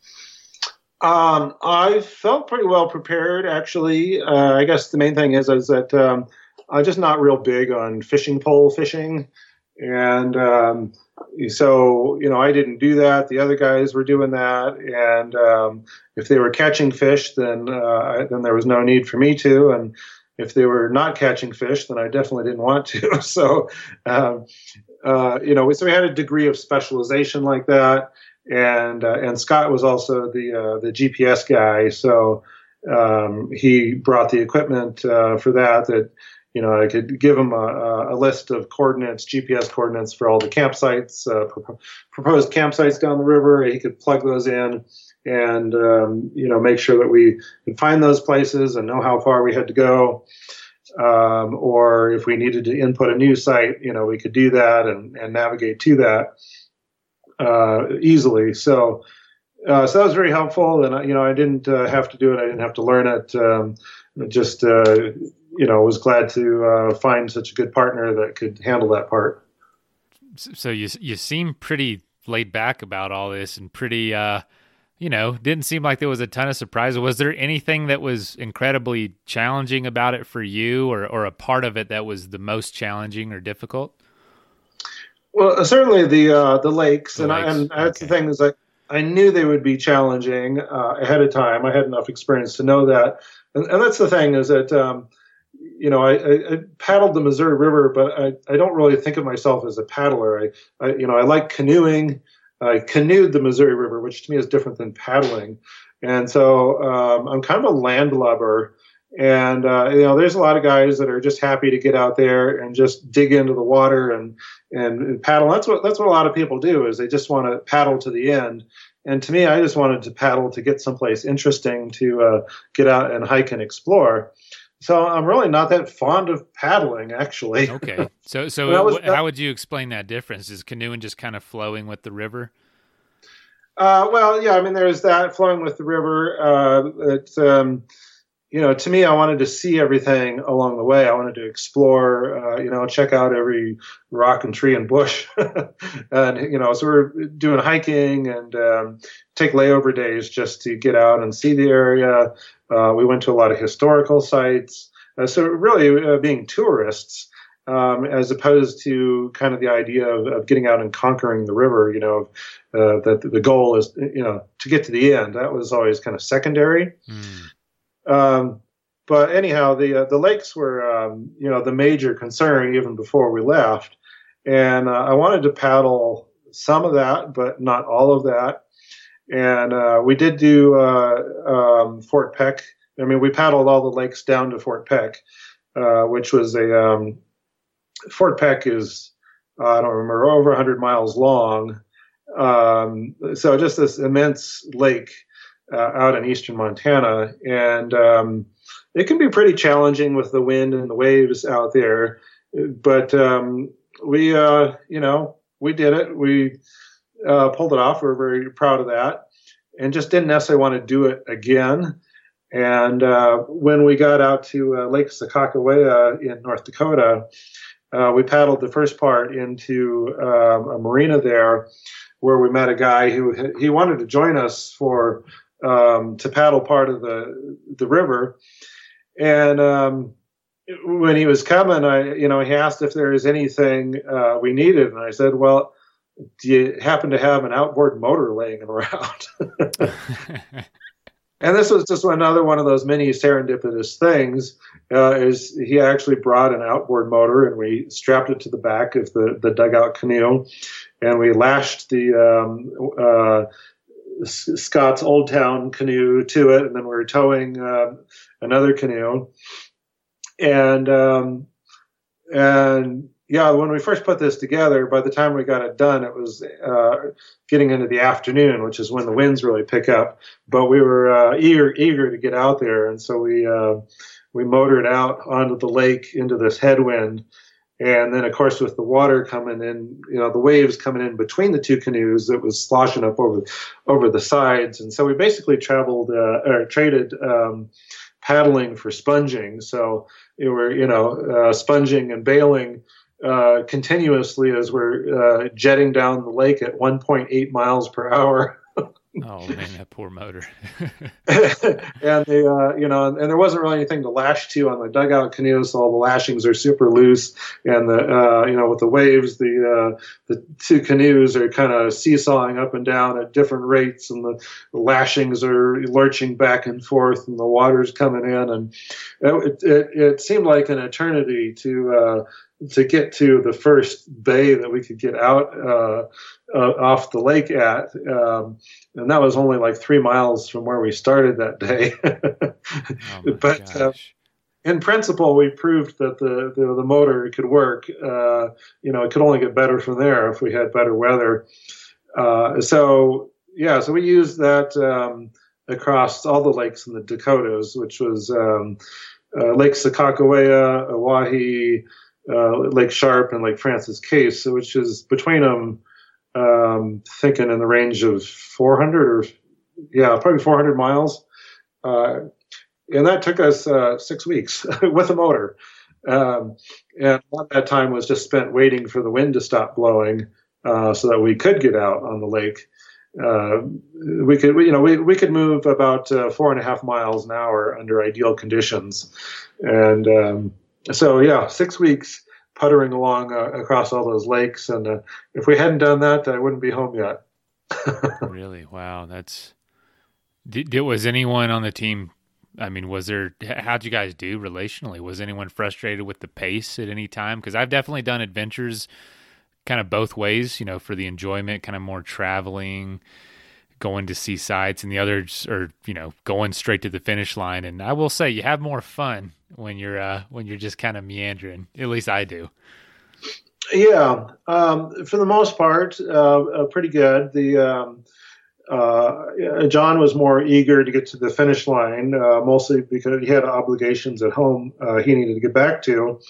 Speaker 2: I felt pretty well prepared, actually. I guess the main thing is that I'm just not real big on fishing pole fishing. And so, I didn't do that. The other guys were doing that. And if they were catching fish, then there was no need for me to. And if they were not catching fish, then I definitely didn't want to. So, so we had a degree of specialization like that. And Scott was also the GPS guy, so he brought the equipment for that. I could give him a list of coordinates, GPS coordinates for all the campsites, proposed campsites down the river. He could plug those in and make sure that we could find those places and know how far we had to go. or if we needed to input a new site, we could do that and navigate to that easily. So that was very helpful, and I didn't have to do it. I didn't have to learn it. Just was glad to find such a good partner that could handle that part.
Speaker 1: So you seem pretty laid back about all this, and pretty didn't seem like there was a ton of surprises. Was there anything that was incredibly challenging about it for you, or a part of it that was the most challenging or difficult?
Speaker 2: Well, certainly the lakes, and that's the thing is I knew they would be challenging ahead of time. I had enough experience to know that, and that's the thing is that I paddled the Missouri River, but I don't really think of myself as a paddler. I like canoeing. I canoed the Missouri River, which to me is different than paddling. And so I'm kind of a landlubber. And, there's a lot of guys that are just happy to get out there and just dig into the water and paddle. That's what a lot of people do, is they just want to paddle to the end. And to me, I just wanted to paddle to get someplace interesting to get out and hike and explore. So I'm really not that fond of paddling, actually.
Speaker 1: Okay. So how would you explain that difference? Is canoeing just kind of flowing with the river?
Speaker 2: Well, yeah, I mean, there's that flowing with the river. It's, to me, I wanted to see everything along the way. I wanted to explore, check out every rock and tree and bush. And, so we're doing hiking and take layover days just to get out and see the area. We went to a lot of historical sites. So really being tourists, as opposed to kind of the idea of getting out and conquering the river, that the goal is, to get to the end. That was always kind of secondary. But anyhow, the lakes were, the major concern even before we left. And I wanted to paddle some of that, but not all of that. And we did do Fort Peck. I mean, we paddled all the lakes down to Fort Peck, which was Fort Peck is, I don't remember, over 100 miles long. So just this immense lake out in eastern Montana. And it can be pretty challenging with the wind and the waves out there. But we did it. We pulled it off. We're very proud of that, and just didn't necessarily want to do it again. And when we got out to Lake Sakakawea in North Dakota, we paddled the first part into a marina there, where we met a guy who he wanted to join us to paddle part of the river. And when he was coming, he asked if there was anything we needed, and I said, "Well, do you happen to have an outboard motor laying around?" And this was just another one of those many serendipitous things. Is he actually brought an outboard motor, and we strapped it to the back of the dugout canoe, and we lashed the Scott's Old Town canoe to it, and then we were towing another canoe. And yeah, when we first put this together, by the time we got it done, it was getting into the afternoon, which is when the winds really pick up. But we were eager to get out there, and so we motored out onto the lake into this headwind. And then, of course, with the water coming in, the waves coming in between the two canoes, it was sloshing up over the sides. And so we basically traded paddling for sponging. So we were, sponging and bailing continuously as we're jetting down the lake at 1.8 miles per hour.
Speaker 1: Oh man, that poor motor.
Speaker 2: And and there wasn't really anything to lash to on the dugout canoe, so all the lashings are super loose. And with the waves, the two canoes are kind of seesawing up and down at different rates, and the lashings are lurching back and forth, and the water's coming in, and it seemed like an eternity to get to the first bay that we could get out off the lake at. And that was only like 3 miles from where we started that day. But in principle, we proved that the motor could work. It could only get better from there if we had better weather. So we used that across all the lakes in the Dakotas, which was Lake Sakakawea, Oahe, Lake Sharp, and Lake Francis Case, which is between them, thinking in the range of 400 or, yeah, probably 400 miles. And that took us 6 weeks with a motor. And a lot of that time was just spent waiting for the wind to stop blowing so that we could get out on the lake. We could move about 4.5 miles an hour under ideal conditions. And so, yeah, 6 weeks puttering along across all those lakes. And if we hadn't done that, I wouldn't be home yet.
Speaker 1: Really? Wow. Was anyone on the team? I mean, how'd you guys do relationally? Was anyone frustrated with the pace at any time? Because I've definitely done adventures kind of both ways, for the enjoyment, kind of more traveling, going to see sights, and the others are, going straight to the finish line. And I will say you have more fun when you're just kind of meandering. At least I do.
Speaker 2: Yeah. For the most part, pretty good. John was more eager to get to the finish line, mostly because he had obligations at home he needed to get back to.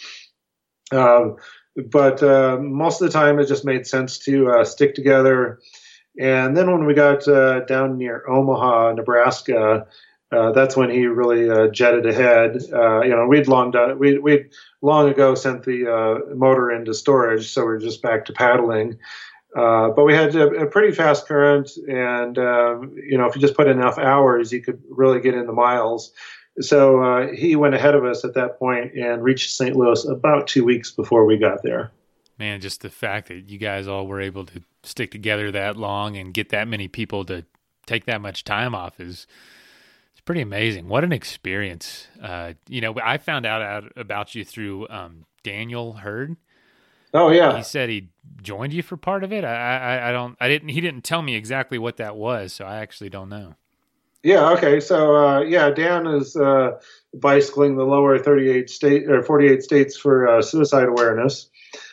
Speaker 2: But most of the time, it just made sense to stick together. And then when we got down near Omaha, Nebraska, that's when he really jetted ahead. We'd long ago sent the motor into storage, so we're just back to paddling. But we had a pretty fast current, and if you just put enough hours, you could really get in the miles. So he went ahead of us at that point and reached St. Louis about 2 weeks before we got there.
Speaker 1: Man, just the fact that you guys all were able to stick together that long and get that many people to take that much time off it's pretty amazing. What an experience. I found out about you through Daniel Hurd.
Speaker 2: Oh yeah.
Speaker 1: He said he joined you for part of it. He didn't tell me exactly what that was, so I actually don't know.
Speaker 2: Yeah. Okay. So, Dan is bicycling the lower 48 states for suicide awareness.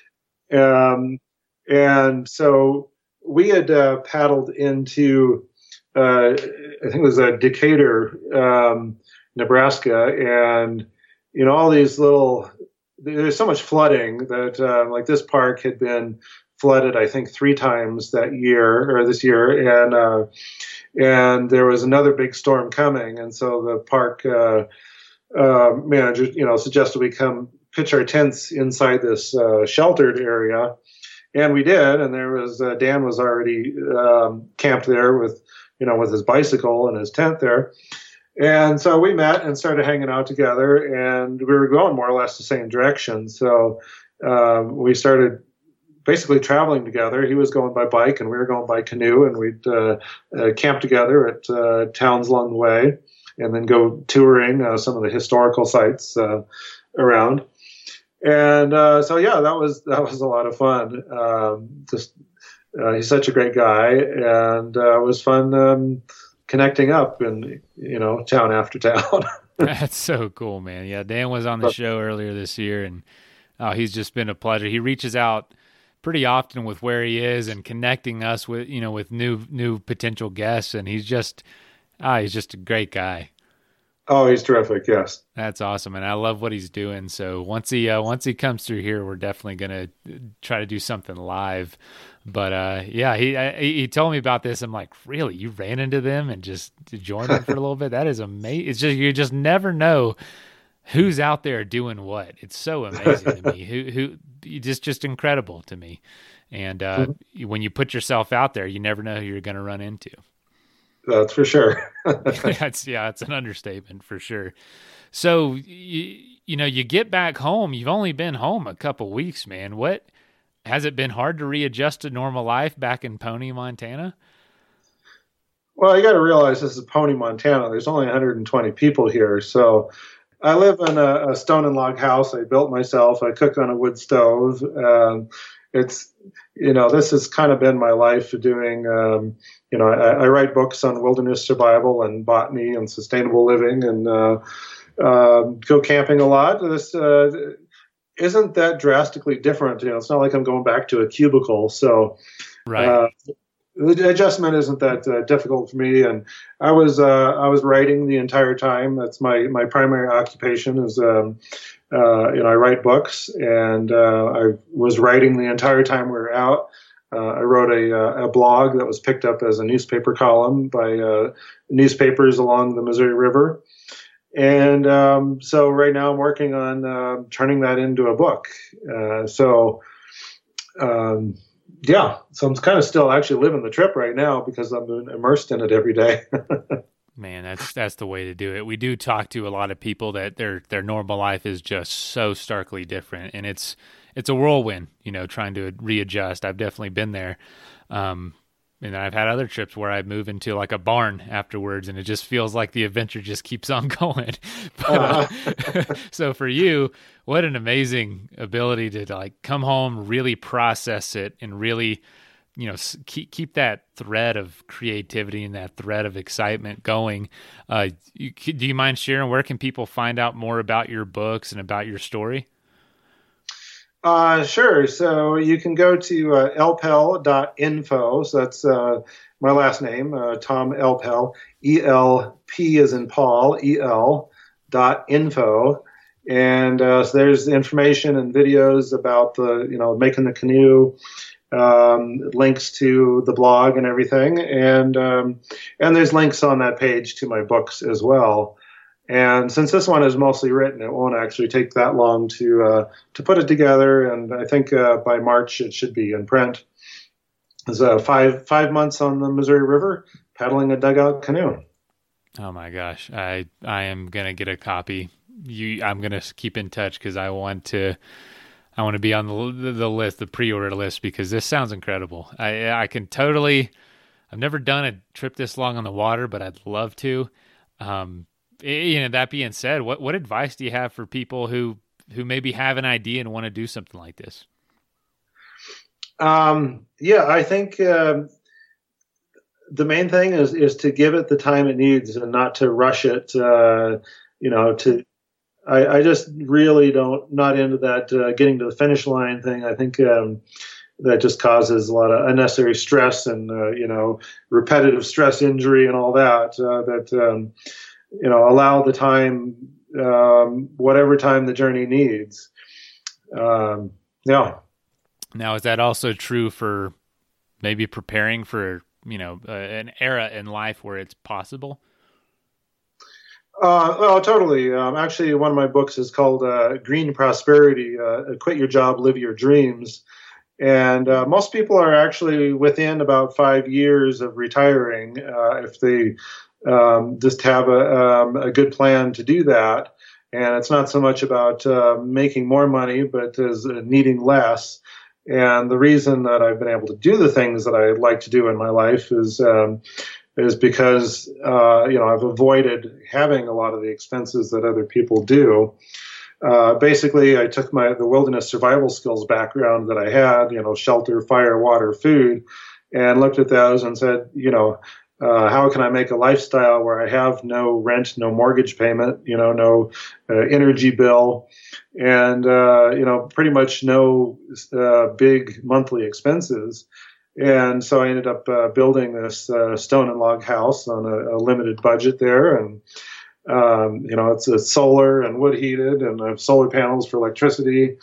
Speaker 2: And so we had paddled into, I think it was Decatur, Nebraska, and all these there's so much flooding that this park had been flooded, I think, 3 times this year, and there was another big storm coming, and so the park manager, suggested we come pitch our tents inside this sheltered area, and we did. And there was Dan was already camped there with his bicycle and his tent there, and so we met and started hanging out together, and we were going more or less the same direction. So we started basically traveling together. He was going by bike and we were going by canoe, and we'd camp together at towns along the way and then go touring some of the historical sites around. And that was a lot of fun. He's such a great guy, and it was fun connecting up in town after town.
Speaker 1: That's so cool, man. Yeah, Dan was on the show earlier this year, and he's just been a pleasure. He reaches out pretty often with where he is and connecting us with with new potential guests, and he's just a great guy.
Speaker 2: Oh, he's terrific. Yes,
Speaker 1: that's awesome, and I love what he's doing. So once he comes through here, we're definitely gonna try to do something live. But he told me about this. I'm like, really? You ran into them and just joined them for a little bit? That is amazing. It's just you just never know who's out there doing what. It's so amazing to me. Who just incredible to me. And when you put yourself out there, you never know who you're going to run into.
Speaker 2: That's for sure.
Speaker 1: It's an understatement for sure. So you get back home. You've only been home a couple weeks, man. What has it been hard to readjust to normal life back in Pony, Montana?
Speaker 2: Well, you got to realize this is Pony, Montana. There's only 120 people here, so I live in a stone and log house I built myself. I cook on a wood stove. This has kind of been my life doing, I write books on wilderness survival and botany and sustainable living, and go camping a lot. This isn't that drastically different. It's not like I'm going back to a cubicle. So,
Speaker 1: right.
Speaker 2: The adjustment isn't that difficult for me, and I was writing the entire time. That's my primary occupation is I write books, and I was writing the entire time we were out. I wrote a blog that was picked up as a newspaper column by newspapers along the Missouri River. And so right now I'm working on turning that into a book. Yeah, so I'm kind of still actually living the trip right now because I'm immersed in it every day.
Speaker 1: Man, that's the way to do it. We do talk to a lot of people that their normal life is just so starkly different, and it's a whirlwind, trying to readjust. I've definitely been there. And I've had other trips where I move into like a barn afterwards, and it just feels like the adventure just keeps on going. But, so for you, what an amazing ability to like come home, really process it, and really, keep that thread of creativity and that thread of excitement going. Do you mind sharing where can people find out more about your books and about your story?
Speaker 2: Sure. So you can go to elpel.info. So that's my last name, Tom Elpel, ELP as in Paul, EL.info. And so there's information and videos about making the canoe, links to the blog and everything. And there's links on that page to my books as well. And since this one is mostly written, it won't actually take that long to put it together. And I think by March it should be in print. It's 5 months on the Missouri River, paddling a dugout canoe.
Speaker 1: Oh my gosh, I am gonna get a copy. I'm gonna keep in touch because I want to be on the list, the pre-order list, because this sounds incredible. I can totally. I've never done a trip this long on the water, but I'd love to. That being said, what advice do you have for people who maybe have an idea and want to do something like this?
Speaker 2: I think the main thing is to give it the time it needs and not to rush it. I just really not into that getting to the finish line thing. I think that just causes a lot of unnecessary stress and repetitive stress injury and all that. Allow the time, whatever time the journey needs. Now,
Speaker 1: is that also true for maybe preparing for, an era in life where it's possible?
Speaker 2: Well, totally. Actually, one of my books is called Green Prosperity, Quit Your Job, Live Your Dreams. And most people are actually within about 5 years of retiring if they just have a good plan to do that. And it's not so much about making more money, but as needing less. And the reason that I've been able to do the things that I like to do in my life is because I've avoided having a lot of the expenses that other people do. Basically, I took the wilderness survival skills background that I had, shelter, fire, water, food, and looked at those and said, how can I make a lifestyle where I have no rent, no mortgage payment, no energy bill, and pretty much no big monthly expenses. And so I ended up building this stone and log house on a limited budget there, and it's solar and wood heated, and I have solar panels for electricity.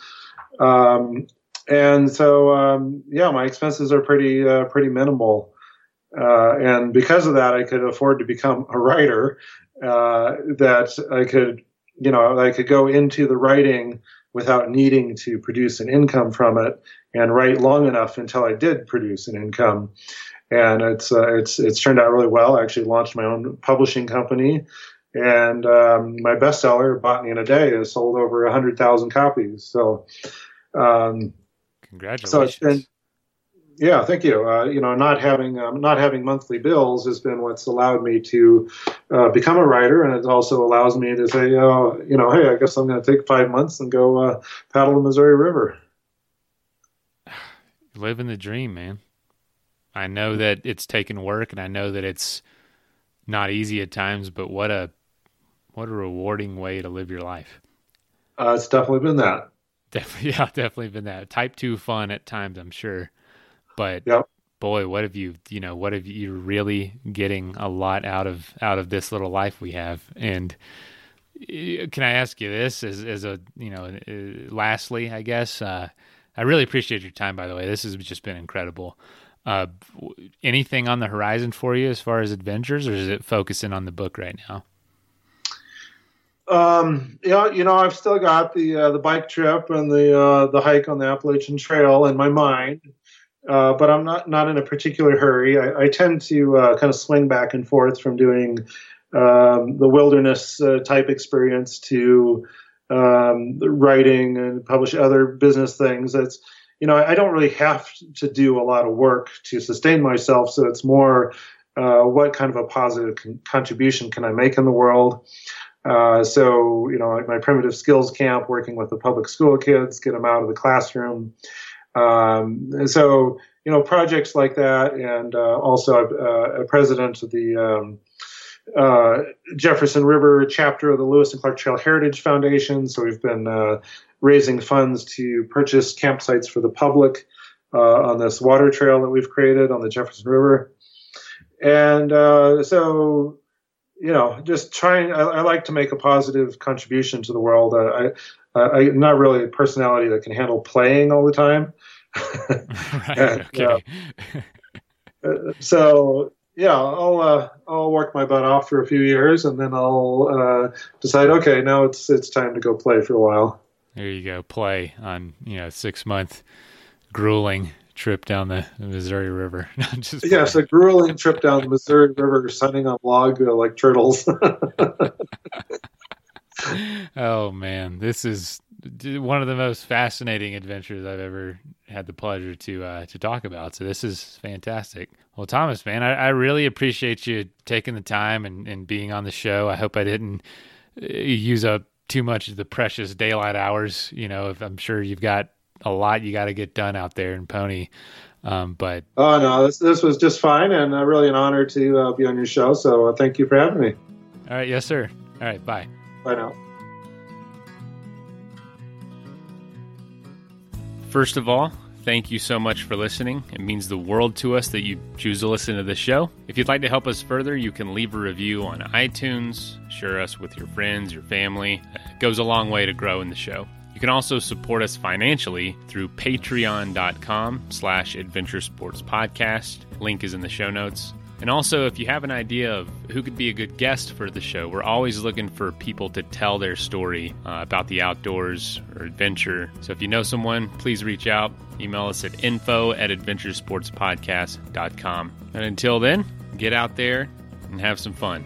Speaker 2: And so my expenses are pretty minimal. And because of that, I could afford to become a writer, that I could go into the writing without needing to produce an income from it and write long enough until I did produce an income. And it's turned out really well. I actually launched my own publishing company, and my bestseller, Botany in a Day, has sold over 100,000 copies. So,
Speaker 1: congratulations.
Speaker 2: So it's been, yeah, thank you. Not having monthly bills has been what's allowed me to become a writer, and it also allows me to say, hey, I guess I'm going to take 5 months and go paddle the Missouri River.
Speaker 1: Living the dream, man. I know that it's taken work, and I know that it's not easy at times, but what a rewarding way to live your life.
Speaker 2: It's definitely been that.
Speaker 1: Definitely been that. Type 2 fun at times, I'm sure. But
Speaker 2: yep.
Speaker 1: boy, what have you really getting a lot out of this little life we have. And can I ask you this as a, lastly, I guess, I really appreciate your time, by the way. This has just been incredible. Anything on the horizon for you as far as adventures, or is it focusing on the book right now?
Speaker 2: I've still got the bike trip and the hike on the Appalachian Trail in my mind, but I'm not in a particular hurry. I tend to kind of swing back and forth from doing the wilderness type experience to writing and publish other business things. That's I don't really have to do a lot of work to sustain myself, so it's more what kind of a positive contribution can I make in the world. So my primitive skills camp, working with the public school kids, get them out of the classroom. And so, projects like that. And also a president of the Jefferson River chapter of the Lewis and Clark Trail Heritage Foundation. So we've been raising funds to purchase campsites for the public on this water trail that we've created on the Jefferson River. And so, just trying. I like to make a positive contribution to the world. I'm not really a personality that can handle playing all the time.
Speaker 1: Right.
Speaker 2: And,
Speaker 1: okay.
Speaker 2: So I'll work my butt off for a few years, and then I'll decide. Okay, now it's time to go play for a while.
Speaker 1: There you go. Play on 6-month grueling trip down the Missouri River.
Speaker 2: Yes, a grueling trip down the Missouri River, sunning on log like turtles.
Speaker 1: Oh man, this is one of the most fascinating adventures I've ever had the pleasure to talk about. So this is fantastic. Well, Thomas, man, I really appreciate you taking the time and being on the show. I hope I didn't use up too much of the precious daylight hours. If I'm sure you've got a lot you got to get done out there in Pony. But
Speaker 2: oh no, this was just fine, and really an honor to be on your show. So thank you for having me.
Speaker 1: All right, yes, sir. All right, bye.
Speaker 2: Bye now.
Speaker 1: First of all, thank you so much for listening. It means the world to us that you choose to listen to the show. If you'd like to help us further, you can leave a review on iTunes, share us with your friends, your family. It goes a long way to grow in the show. You can also support us financially through patreon.com/adventuresportspodcast. Link is in the show notes. And also, if you have an idea of who could be a good guest for the show, we're always looking for people to tell their story about the outdoors or adventure. So if you know someone, please reach out. Email us at info@adventuresportspodcast.com. And until then, get out there and have some fun.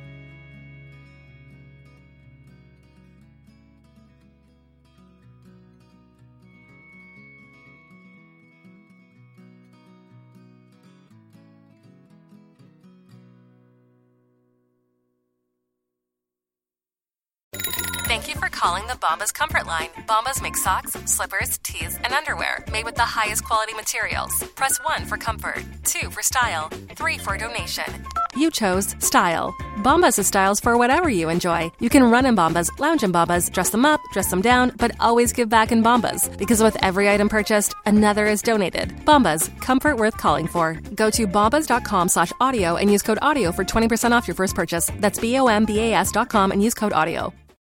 Speaker 3: Thank you for calling the Bombas Comfort Line. Bombas make socks, slippers, tees, and underwear made with the highest quality materials. Press 1 for comfort, 2 for style, 3 for donation. You chose style. Bombas has styles for whatever you enjoy. You can run in Bombas, lounge in Bombas, dress them up, dress them down, but always give back in Bombas. Because with every item purchased, another is donated. Bombas, comfort worth calling for. Go to bombas.com/audio and use code AUDIO for 20% off your first purchase. That's BOMBAS.com and use code AUDIO.